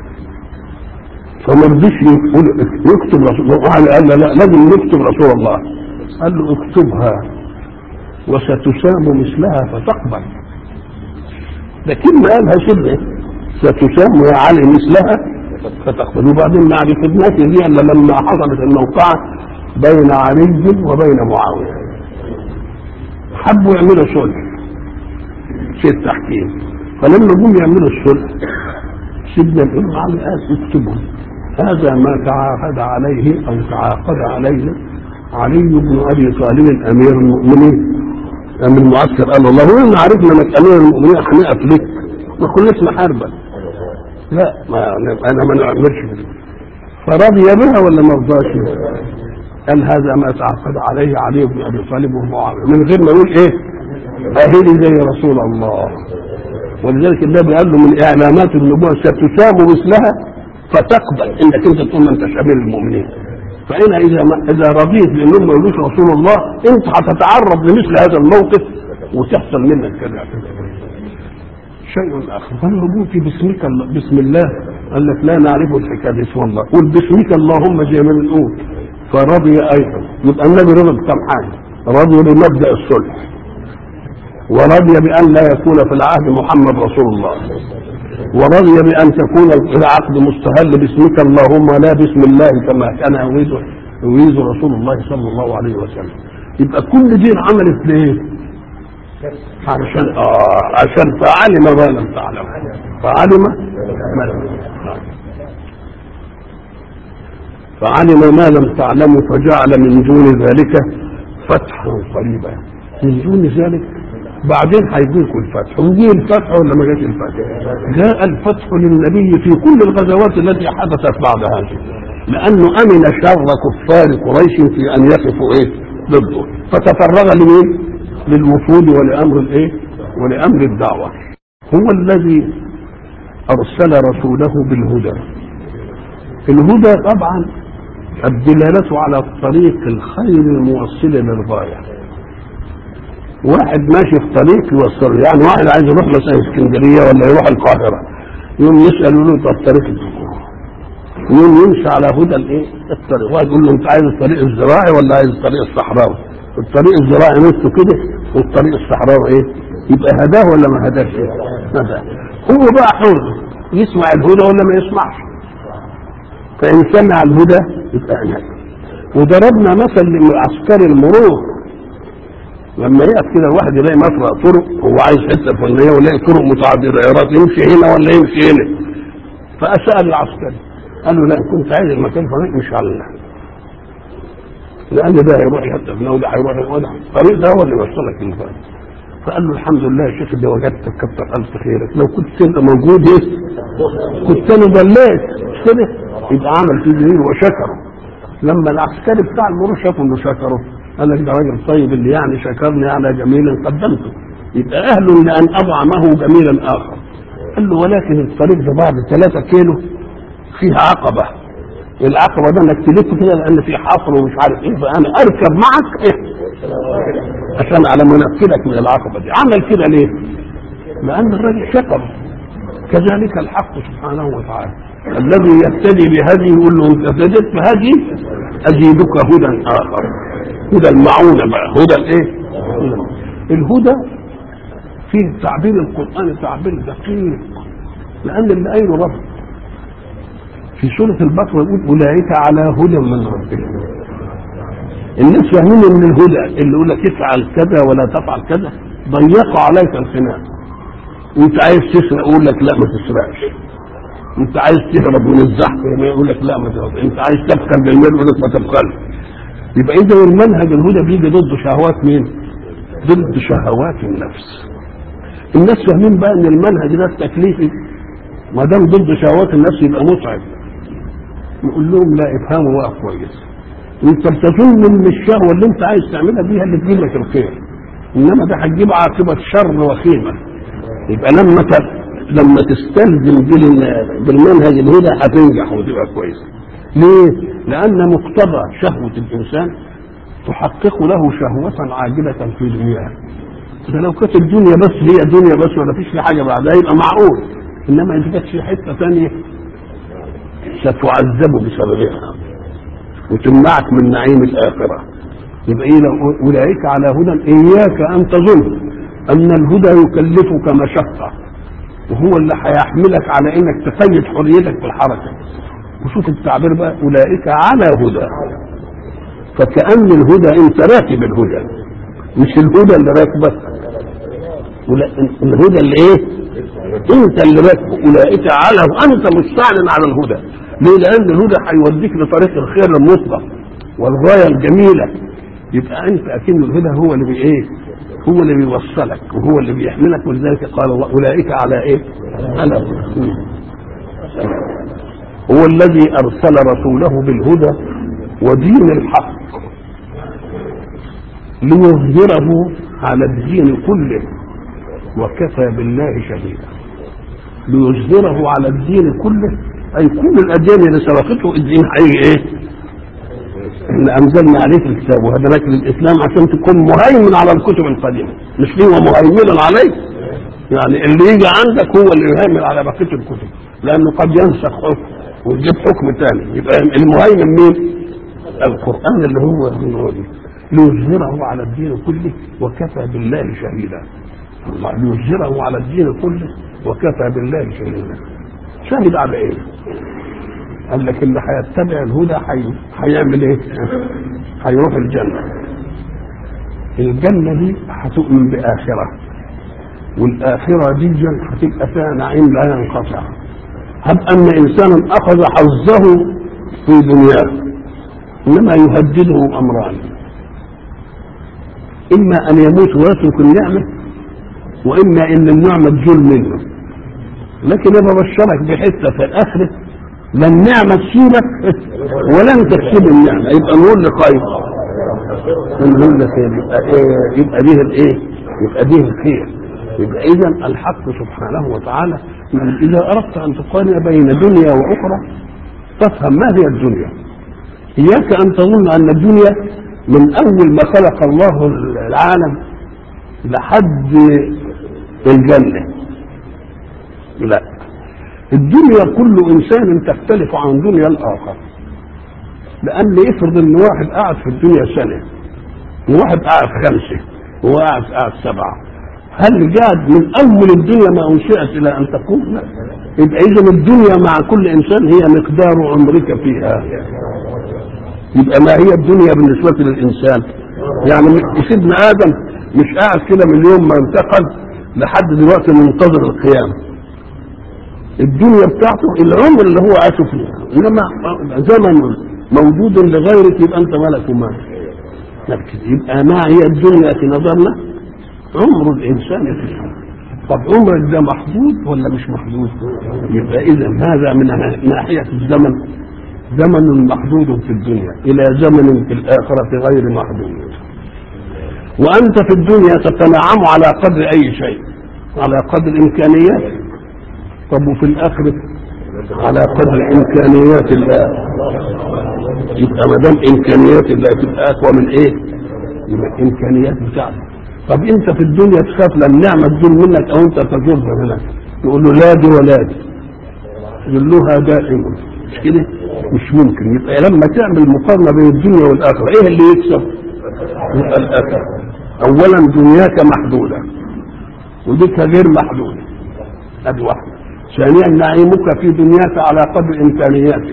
فما رضيش يقول يكتب رسول الله، قال لا لازم نكتب رسول الله. قال له اكتبها وستسام مثلها فتقبل. ده كلمه قالها شبه ستسام يا علي مثلها فتقبل. وبعدين ما عرفناش دي الا لما حصلت الموقعه بين علي وبين معاويه، حبوا يعملوا صلح في التحكيم، فلما جم يعملوا الصلح سيدنا الامام علي قال اكتبوا هذا ما تعاهد عليه او تعاقد عليه علي بن ابي طالب امير المؤمنين. امير المعسكر قال الله هو ان عرفنا انك امير المؤمنين هنقف لك ما كناش محاربا، لا ما انا ما نعملش. فرضي بها ولا ما رضاش؟ قال هذا ما تعاقد عليه علي بن ابي طالب ومعاويه، من غير ما يقول ايه اهلي زي رسول الله. ولذلك النبي قال له من اعلامات النبوه ستسام مثلها فتقبل انك انت تقول ما انتش امير المؤمنين. فانا اذا ما اذا رضيت بانهم ما يقولوش رسول الله انت هتتعرض لمثل هذا الموقف وتحصل منك كذا. شيء اخر قال له في باسمك بسم الله، قال لك لا نعرف الحكايه اسم الله، قل باسمك اللهم زي ما بنقول. فرضي ايضا، يبقى النبي رضى بكم حاجه، رضي بمبدا الصلح، ورضي بان لا يكون في العهد محمد رسول الله، ورضي بان تكون العقد مستهل باسمك اللهم لا باسم الله كما كان يريد يريد رسول الله صلى الله عليه وسلم. يبقى كل دين عملت ليه؟ عشان اه عشان فعلم ما لم تعلم، فعلم ما لم تعلم فعلم ما لم تعلموا فجعل من دون ذلك فتحا قريبا. من دون ذلك بعدين هيجيكم الفتح، وجي الفتح ولا ما جاش الفتح؟ جاء الفتح للنبي في كل الغزوات التي حدثت بعد هذه، لانه امن شر كفار قريش في ان يقفوا ايه ضده، فتفرغ لمين؟ للوفود ولامر الايه؟ ولامر الدعوه. هو الذي ارسل رسوله بالهدى. الهدى طبعا الدلاله على الطريق الخير الموصل للغايه. واحد ماشي في طريق يوصله، يعني واحد عايز يروح مثلا اسكندريه ولا يروح القاهره، يوم يسالوا له طب طريق الدخول، يوم يمشي على هدى الايه؟ الطريق. واحد يقول له انت عايز الطريق الزراعي ولا عايز الطريق الصحراوي؟ الطريق الزراعي نصه كده والطريق الصحراوي ايه؟ يبقى هداه ولا ما هداش؟ هداه. هو بقى حر يسمع الهدى ولا ما يسمعش. فان سمع الهدى يبقى هناك. وضربنا مثل لعسكري المرور، لما يقف كده الواحد يلاقي مفرق طرق هو عايز حته فنيه ويلاقي طرق متعدده يمشي هنا ولا يمشي هنا، فسال العسكري قال له لا كنت عايز المكان فنيه مش على الله، لان ده هيروح حته فنيه وده هيروح وده الطريق ده هو اللي يوصلك للفن. فقال له الحمد لله يا شيخ ده وجدتك كتر الف خيرك، لو كنت انت موجود ايه كنت انا ضليت مش كده. يبقى عمل فيه دليل وشكره. لما العسكري بتاع المرور شافه انه شكره قال لك ده راجل طيب اللي يعني شكرني على جميل قدمته، يبقى اهل لان اطعمه جميلا اخر. قال له ولكن الطريق ده بعد ثلاثة كيلو فيه عقبه، العقبه ده انك تلف كده لان في حفر ومش عارف ايه، فانا اركب معك ايه عشان على منفذك من العقبه دي. عمل كده ليه؟ لان الراجل شكر. كذلك الحق سبحانه وتعالى الذي يهتدي بهدي يقول له انت اهتديت بهدي ازيدك هدى اخر، هدى المعونه بقى، هدى الايه؟ الهدى فيه تعبير القران تعبير دقيق، لان اللي قايله رب في سوره البقره يقول اولئك على هدى من ربهم. الناس فاهمين ان الهدى اللي يقول لك افعل كذا ولا تفعل كذا ضيقوا عليك الخناق، وانت عايز تسرق يقول لك لا ما تسرقش، انت عايز تهرب من الزحف يقول لك لا ما تهرب، انت عايز تبخل بالمال يقول لك ما تبخلش. يبقى اذا المنهج الهدى بيجي ضد شهوات مين؟ ضد شهوات النفس. الناس فاهمين بقى ان المنهج ده التكليفي ما دام ضد شهوات النفس يبقى متعب. نقول لهم لا، افهموا بقى كويس. انت بتظن ان الشهوه اللي انت عايز تعملها بيها اللي تجيب لك الخير، انما ده هتجيب عاقبه شر وخيمه. يبقى لما لما تستلزم بالمنهج الهدى هتنجح وتبقى كويسه. ليه؟ لان مقتضى شهوه الانسان تحقق له شهوه عاجله في دنياه. ده لو كانت الدنيا بس هي دنيا بس ولا فيش في حاجه بعدها يبقى معقول، انما اذا كانت في حته ثانيه ستعذب بسببها وتمنعك من نعيم الاخره. يبقى ايه؟ اولئك على هدى. اياك ان تظن ان الهدى يكلفك مشقه وهو اللي هيحملك على انك تقيد حريتك في الحركه. وشوف التعبير بقى، اولئك على هدى، فكأن الهدى انت راكب الهدى مش الهدى اللي راكبك. الهدى اللي ايه؟ انت اللي راكبه. اولئك على، انت مستعلن على الهدى. ليه؟ لان الهدى هيوديك لطريق الخير المطلق والغايه الجميله. يبقى انت اكن الهدى هو اللي بي ايه؟ هو اللي بيوصلك وهو اللي بيحملك. ولذلك قال الله اولئك على ايه؟ على هدى. هو الذي ارسل رسوله بالهدى ودين الحق ليظهره على الدين كله وكفى بالله شهيدا. ليظهره على الدين كله، اي كل الاديان اللي سبقته الدين حقيقي ايه؟ احنا انزلنا عليك الكتاب وهدناك للاسلام عشان تكون مهيمن على الكتب القديمه، مش ليه مهيمن عليك. يعني اللي يجي عندك هو اللي يهيمن على بقيه الكتب، لانه قد ينسخ حكم ويجيب حكم ثاني. يبقى المهيمن مين؟ القران اللي هو من دي. ليظهره على الدين كله وكفى بالله شهيدا. الله ليظهره على الدين كله وكفى بالله شهيدا. شاهد على ايه؟ قال لك اللي هيتبع الهدى هيعمل ايه؟ هيروح الجنه. الجنه دي هتؤمن باخره، والاخره دي هتبقى فيها نعيم لا ينقطع. هب ان انسانا اخذ حظه في دنياه انما يهدده امران، اما ان يموت ويترك النعمه، واما ان النعمه تزول منه. لكن انا ببشرك بحته في الاخره لا النعمه تسيبك ولا انت تسيب النعمه. يبقى نقول لخير نقول لك يبقى ايه؟ يبقى دي الايه؟ يبقى دي الخير. يبقى اذا الحق سبحانه وتعالى اذا اردت ان تقارن بين دنيا واخرى فافهم ما هي الدنيا. اياك ان تظن ان الدنيا من اول ما خلق الله العالم لحد الجنه. لا، الدنيا كل انسان تختلف عن دنيا الاخر. لان افرض ان واحد قاعد في الدنيا سنه وواحد قاعد خمسه وواحد قاعد سبعه، هل قاعد من اول الدنيا ما انشئت الى ان تقوم؟ لا. يبقى اذا الدنيا مع كل انسان هي مقدار عمرك فيها. يبقى ما هي الدنيا بالنسبه للانسان؟ يعني سيدنا ادم مش قاعد كده من يوم ما انتقل لحد دلوقتي منتظر القيامه. الدنيا بتاعته العمر اللي هو عاشه فيها، انما زمن موجود لغيرك يبقى انت ملك ومال. يبقى ما هي الدنيا في نظرنا؟ عمر الانسان فيها. طب عمرك ده محدود ولا مش محدود؟ يبقى اذا هذا من ناحيه الزمن زمن محدود في الدنيا الى زمن في الاخره غير محدود. وانت في الدنيا تتنعم على قدر اي شيء، على قدر امكانياتك. طب وفي الاخره على قدر امكانيات الله. يبقى ما دام امكانيات الله تبقى اقوى من ايه؟ يبقى امكانيات بتاعتك. طب انت في الدنيا تخاف لما النعمه تزول منك او انت تزولها منك، تقول له لا دي ولا دي، ذلها دائم. مش كده؟ مش ممكن. يبقى لما تعمل مقارنه بين الدنيا والاخره ايه اللي يكسب؟ يبقى الاخره. اولا دنياك محدوده وديك غير محدوده، ادي واحده. ثانيا نعيمك في دنياك على قدر امكانياتك،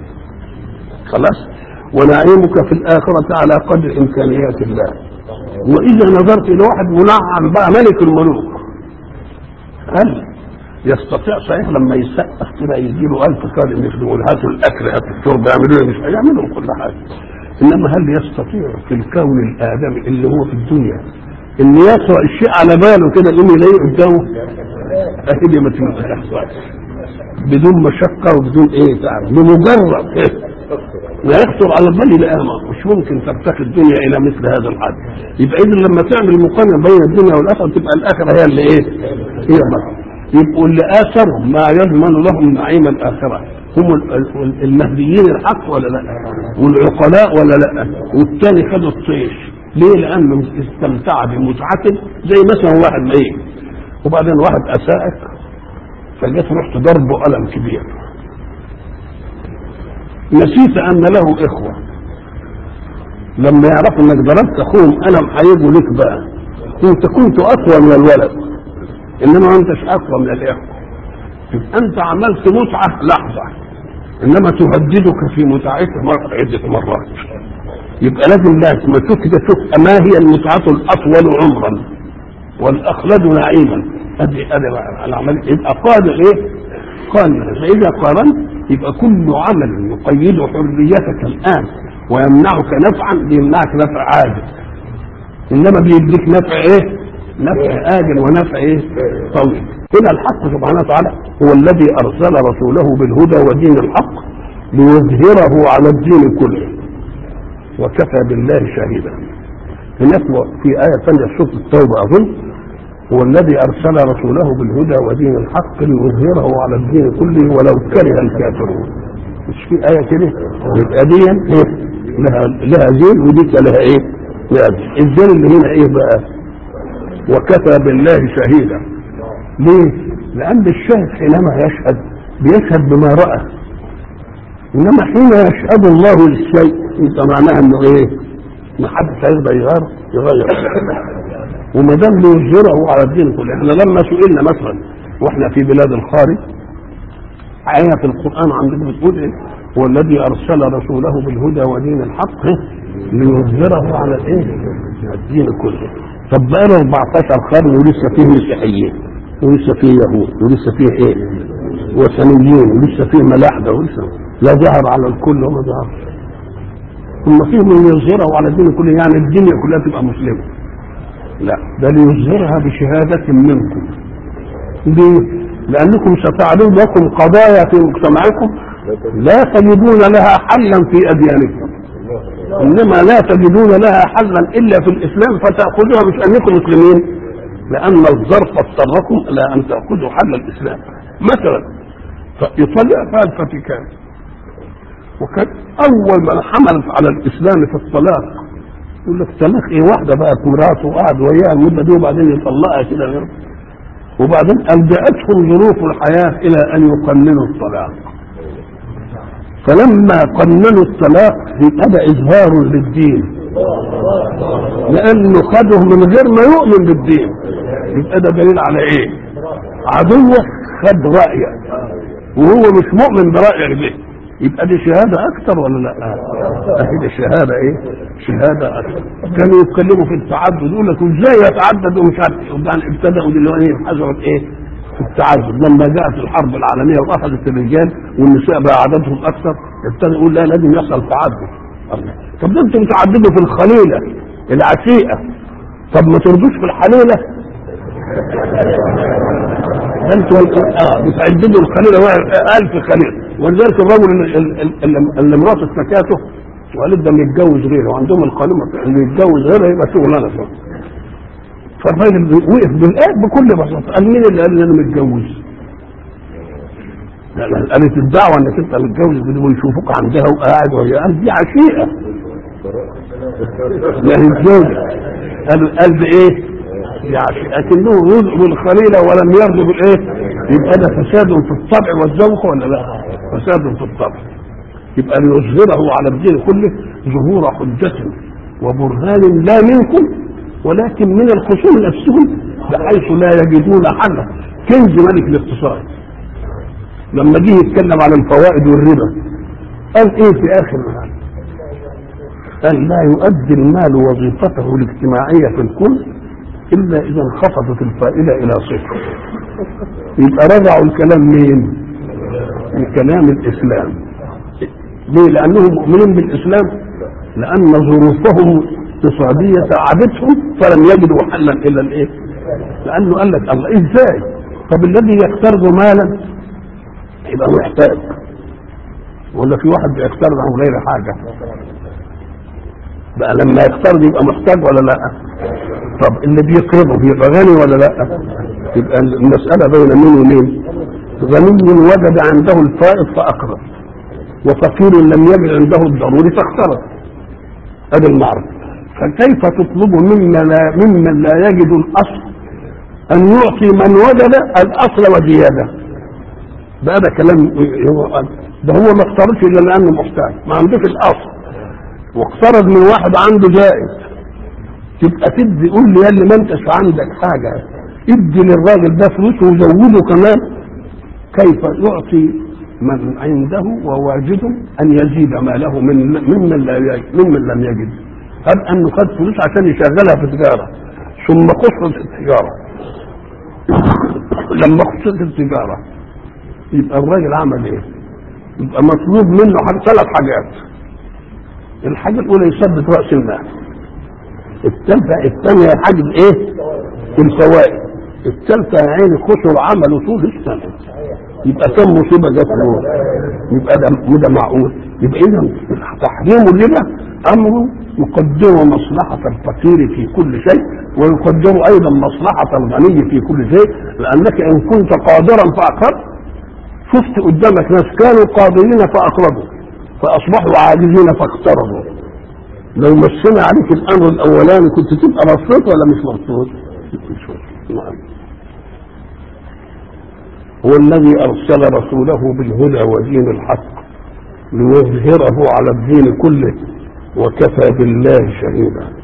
خلاص. ونعيمك في الاخره على قدر امكانيات الله. واذا نظرت الى واحد منعم بقى ملك الملوك، هل يستطيع صحيح لما يسقف كده يجي له ألف قادم يخدموا له هاتوا الاكل هاتوا الشرب يعملوا له مش هيعملوا كل حاجه. انما هل يستطيع في الكون الادمي اللي هو في الدنيا ان يقرا الشيء على باله كده يقوم يلاقيه قدامه؟ اكيد ما تحصلش بدون مشقه وبدون ايه تعب، بمجرد إيه؟ لا يخطر على البال الآن مش ممكن ترتقي الدنيا الى مثل هذا الحد. يبقى اذا لما تعمل مقارنه بين الدنيا والاخره تبقى الاخره هي اللي ايه؟ هي بقى. يبقوا اللي اثرهم ما يضمن لهم نعيم الاخره هم المهديين الحق ولا لا؟ والعقلاء ولا لا؟ والثاني خدوا الطيش ليه؟ لانه استمتع بمتعته. زي مثلا واحد ميت وبعدين واحد اساءك فجيت رحت ضربه ألم كبير، نسيت ان له اخوه لما يعرفوا انك ضربت اخوهم ألم هيجوا لك بقى. انت كنت اقوى من الولد انما ما انتش اقوى من الاخوه. يبقى انت عملت متعه لحظه انما تهددك في متعتك عده مرات. يبقى لازم لازم ما تشوف كده تشوف ما هي المتعه الاطول عمرا والاخلد نعيما. ادي ادي العمل يبقى قادر ايه؟ قادر. فاذا قارنت يبقى كل عمل يقيد حريتك الان ويمنعك نفعا بيمنعك نفع عاجل، انما بيديك نفع ايه؟ نفع آجل ونفع ايه؟ طويل. هنا الحق سبحانه وتعالى هو الذي ارسل رسوله بالهدى ودين الحق ليظهره على الدين كله وكفى بالله شهيدا. هناك في آية ثانية سورة التوبة أظن هو الذي أرسل رسوله بالهدى ودين الحق ليظهره على الدين كله ولو كره الكافرون. مش في آية كده؟ يبقى دي لها لها زين ودي لها ايه؟ لها زين. الزين اللي هنا ايه بقى؟ وكفى بالله شهيدا. ليه؟ لأن الشاهد حينما يشهد بيشهد بما رأى، إنما حين يشهد الله للشيء يبقى معناها إنه إيه؟ ما حدش هيقدر يغير يغير وما دام ليظهره على الدين كله. إحنا لما سئلنا مثلا وإحنا في بلاد الخارج آية في القرآن عندنا بتقول إيه؟ هو الذي أرسل رسوله بالهدى ودين الحق ليظهره على الإيه؟ الدين كله. طب بقى له أربعتاشر قرن ولسه فيه مسيحيين ولسه فيه يهود ولسه فيه ايه؟ وثنيين ولسه فيه ملاحده ولسه لا ظهر على الكل وما ظهرش. ثم فيه من يظهره على الدين كله يعني الدنيا كلها تبقى مسلمه. لا ده ليظهرها بشهاده منكم. ليه؟ لانكم ستعلون لكم قضايا في مجتمعكم لا تجدون لها حلا في اديانكم، انما لا تجدون لها حلا الا في الاسلام فتاخذوها مش انكم مسلمين، لان الظرف اضطركم الى ان تاخذوا حل الاسلام. مثلا فايطاليا فيها الفاتيكان وكان اول من حملت على الاسلام في الطلاق يقول لك طلاق ايه؟ واحده بقت مراته وقعد وياها المده دي وبعدين يطلقها كده غير، وبعدين الجاتهم ظروف الحياه الى ان يقننوا الطلاق. فلما قننوا الطلاق يبقى اظهار للدين لانه خده من غير ما يؤمن بالدين. يبقى ده دليل على ايه؟ عدوه خد رايك وهو مش مؤمن برايك ده، يبقى دي شهاده اكتر ولا لا؟ اهي شهاده ايه؟ شهاده اكتر. كانوا يتكلموا في التعدد يقول لك ازاي يتعدد ومش عارف، وبعدين ابتدأوا دلوقتي حذرت ايه؟ في التعدد. لما جاءت الحرب العالميه واخذت الرجال والنساء بقى عددهم اكثر ابتدى يقول لا لازم يحصل تعدد. طب ده انتوا بتعددوا في الخليله العتيقه، طب ما تردوش في الحليله؟ انتوا اه بتعددوا الخليله ألف خليله. ولذلك الرجل اللي, اللي مراته اشتكته وقالت ده متجوز غيره وعندهم القانون اللي يتجوز غيره يبقى شغلانه. فالراجل وقف بالايه بكل بساطه قال مين اللي قال لي انا متجوز؟ قالت الدعوه انك انت متجوز ويشوفوك عندها وقاعد وهي قال دي عشيقه لا يتجوز. قال قال بايه؟ لكنه يذهب الخليله ولم يرضى بالايه؟ يبقى ده فساد في الطبع والذوق ولا لا؟ فساد في الطبع. يبقى ليظهره على الدين كله ظهور حجة وبرهان لا منكم ولكن من الخصوم نفسهم بحيث لا يجدون حلا. كنز ملك الاقتصاد لما جه يتكلم عن الفوائد والربا قال ايه في اخر المال؟ قال لا يؤدي المال وظيفته الاجتماعيه في الكل إلا إذا انخفضت الفائدة إلى صفر. يبقى رجعوا الكلام مين؟ الكلام الإسلام. ليه؟ لأنهم مؤمنين بالإسلام، لأن ظروفهم اقتصادية تعبتهم فلم يجدوا حلا إلا الإيه؟ لأنه قال لك الله إزاي؟ طب الذي يقترض مالا يبقى محتاج، ولا في واحد بيقترض عن غير حاجة؟ بقى لما يقترض يبقى محتاج ولا لا؟ طب اللي بيقرضه بيبقى غني ولا لا؟ يبقى المسألة بين مين ومين؟ غني وجد عنده الفائض فأقرض، وفقير لم يجد عنده الضروري فاقترض. هذا المعرض. فكيف تطلب ممن لا, ممن لا يجد الأصل أن يعطي من وجد الأصل وزيادة؟ ده هذا كلام. ده هو ما اقترضش إلا لأنه محتاج، ما عندوش الأصل، واقترض من واحد عنده جائز. تبقى تدي قول لي يلي ما انتش عندك حاجة ادي للراجل ده فلوس وزوده كمان. كيف يعطي من عنده وواجده أن يزيد ماله من ممن لا يجد ممن لم يجد؟ هل أنه خد فلوس عشان يشغلها في تجارة ثم قصت التجارة لما قصت التجارة يبقى الراجل عمل ايه؟ يبقى مطلوب منه ثلاث حاجات. الحاجة الأولى يثبت رأس المال، الثالثة الثانية حاجة ايه؟ الفوائد، الثالثة يا عيني خسر عمله طول السنة. يبقى كم مصيبة جت له؟ يبقى ده ده معقول؟ يبقى إذا تحريم الربا أمر يقدر مصلحة الفقير في كل شيء، ويقدر أيضا مصلحة الغني في كل شيء، لأنك إن كنت قادرا فأقرض، شفت قدامك ناس كانوا قادرين فأقرضوا فأصبحوا عاجزين فاقترضوا. لو مشينا عليك الأمر الأولاني كنت تبقى مبسوط ولا مش مبسوط؟ نعم. هو الذي أرسل رسوله بالهدى ودين الحق ليظهره على الدين كله وكفى بالله شهيدا.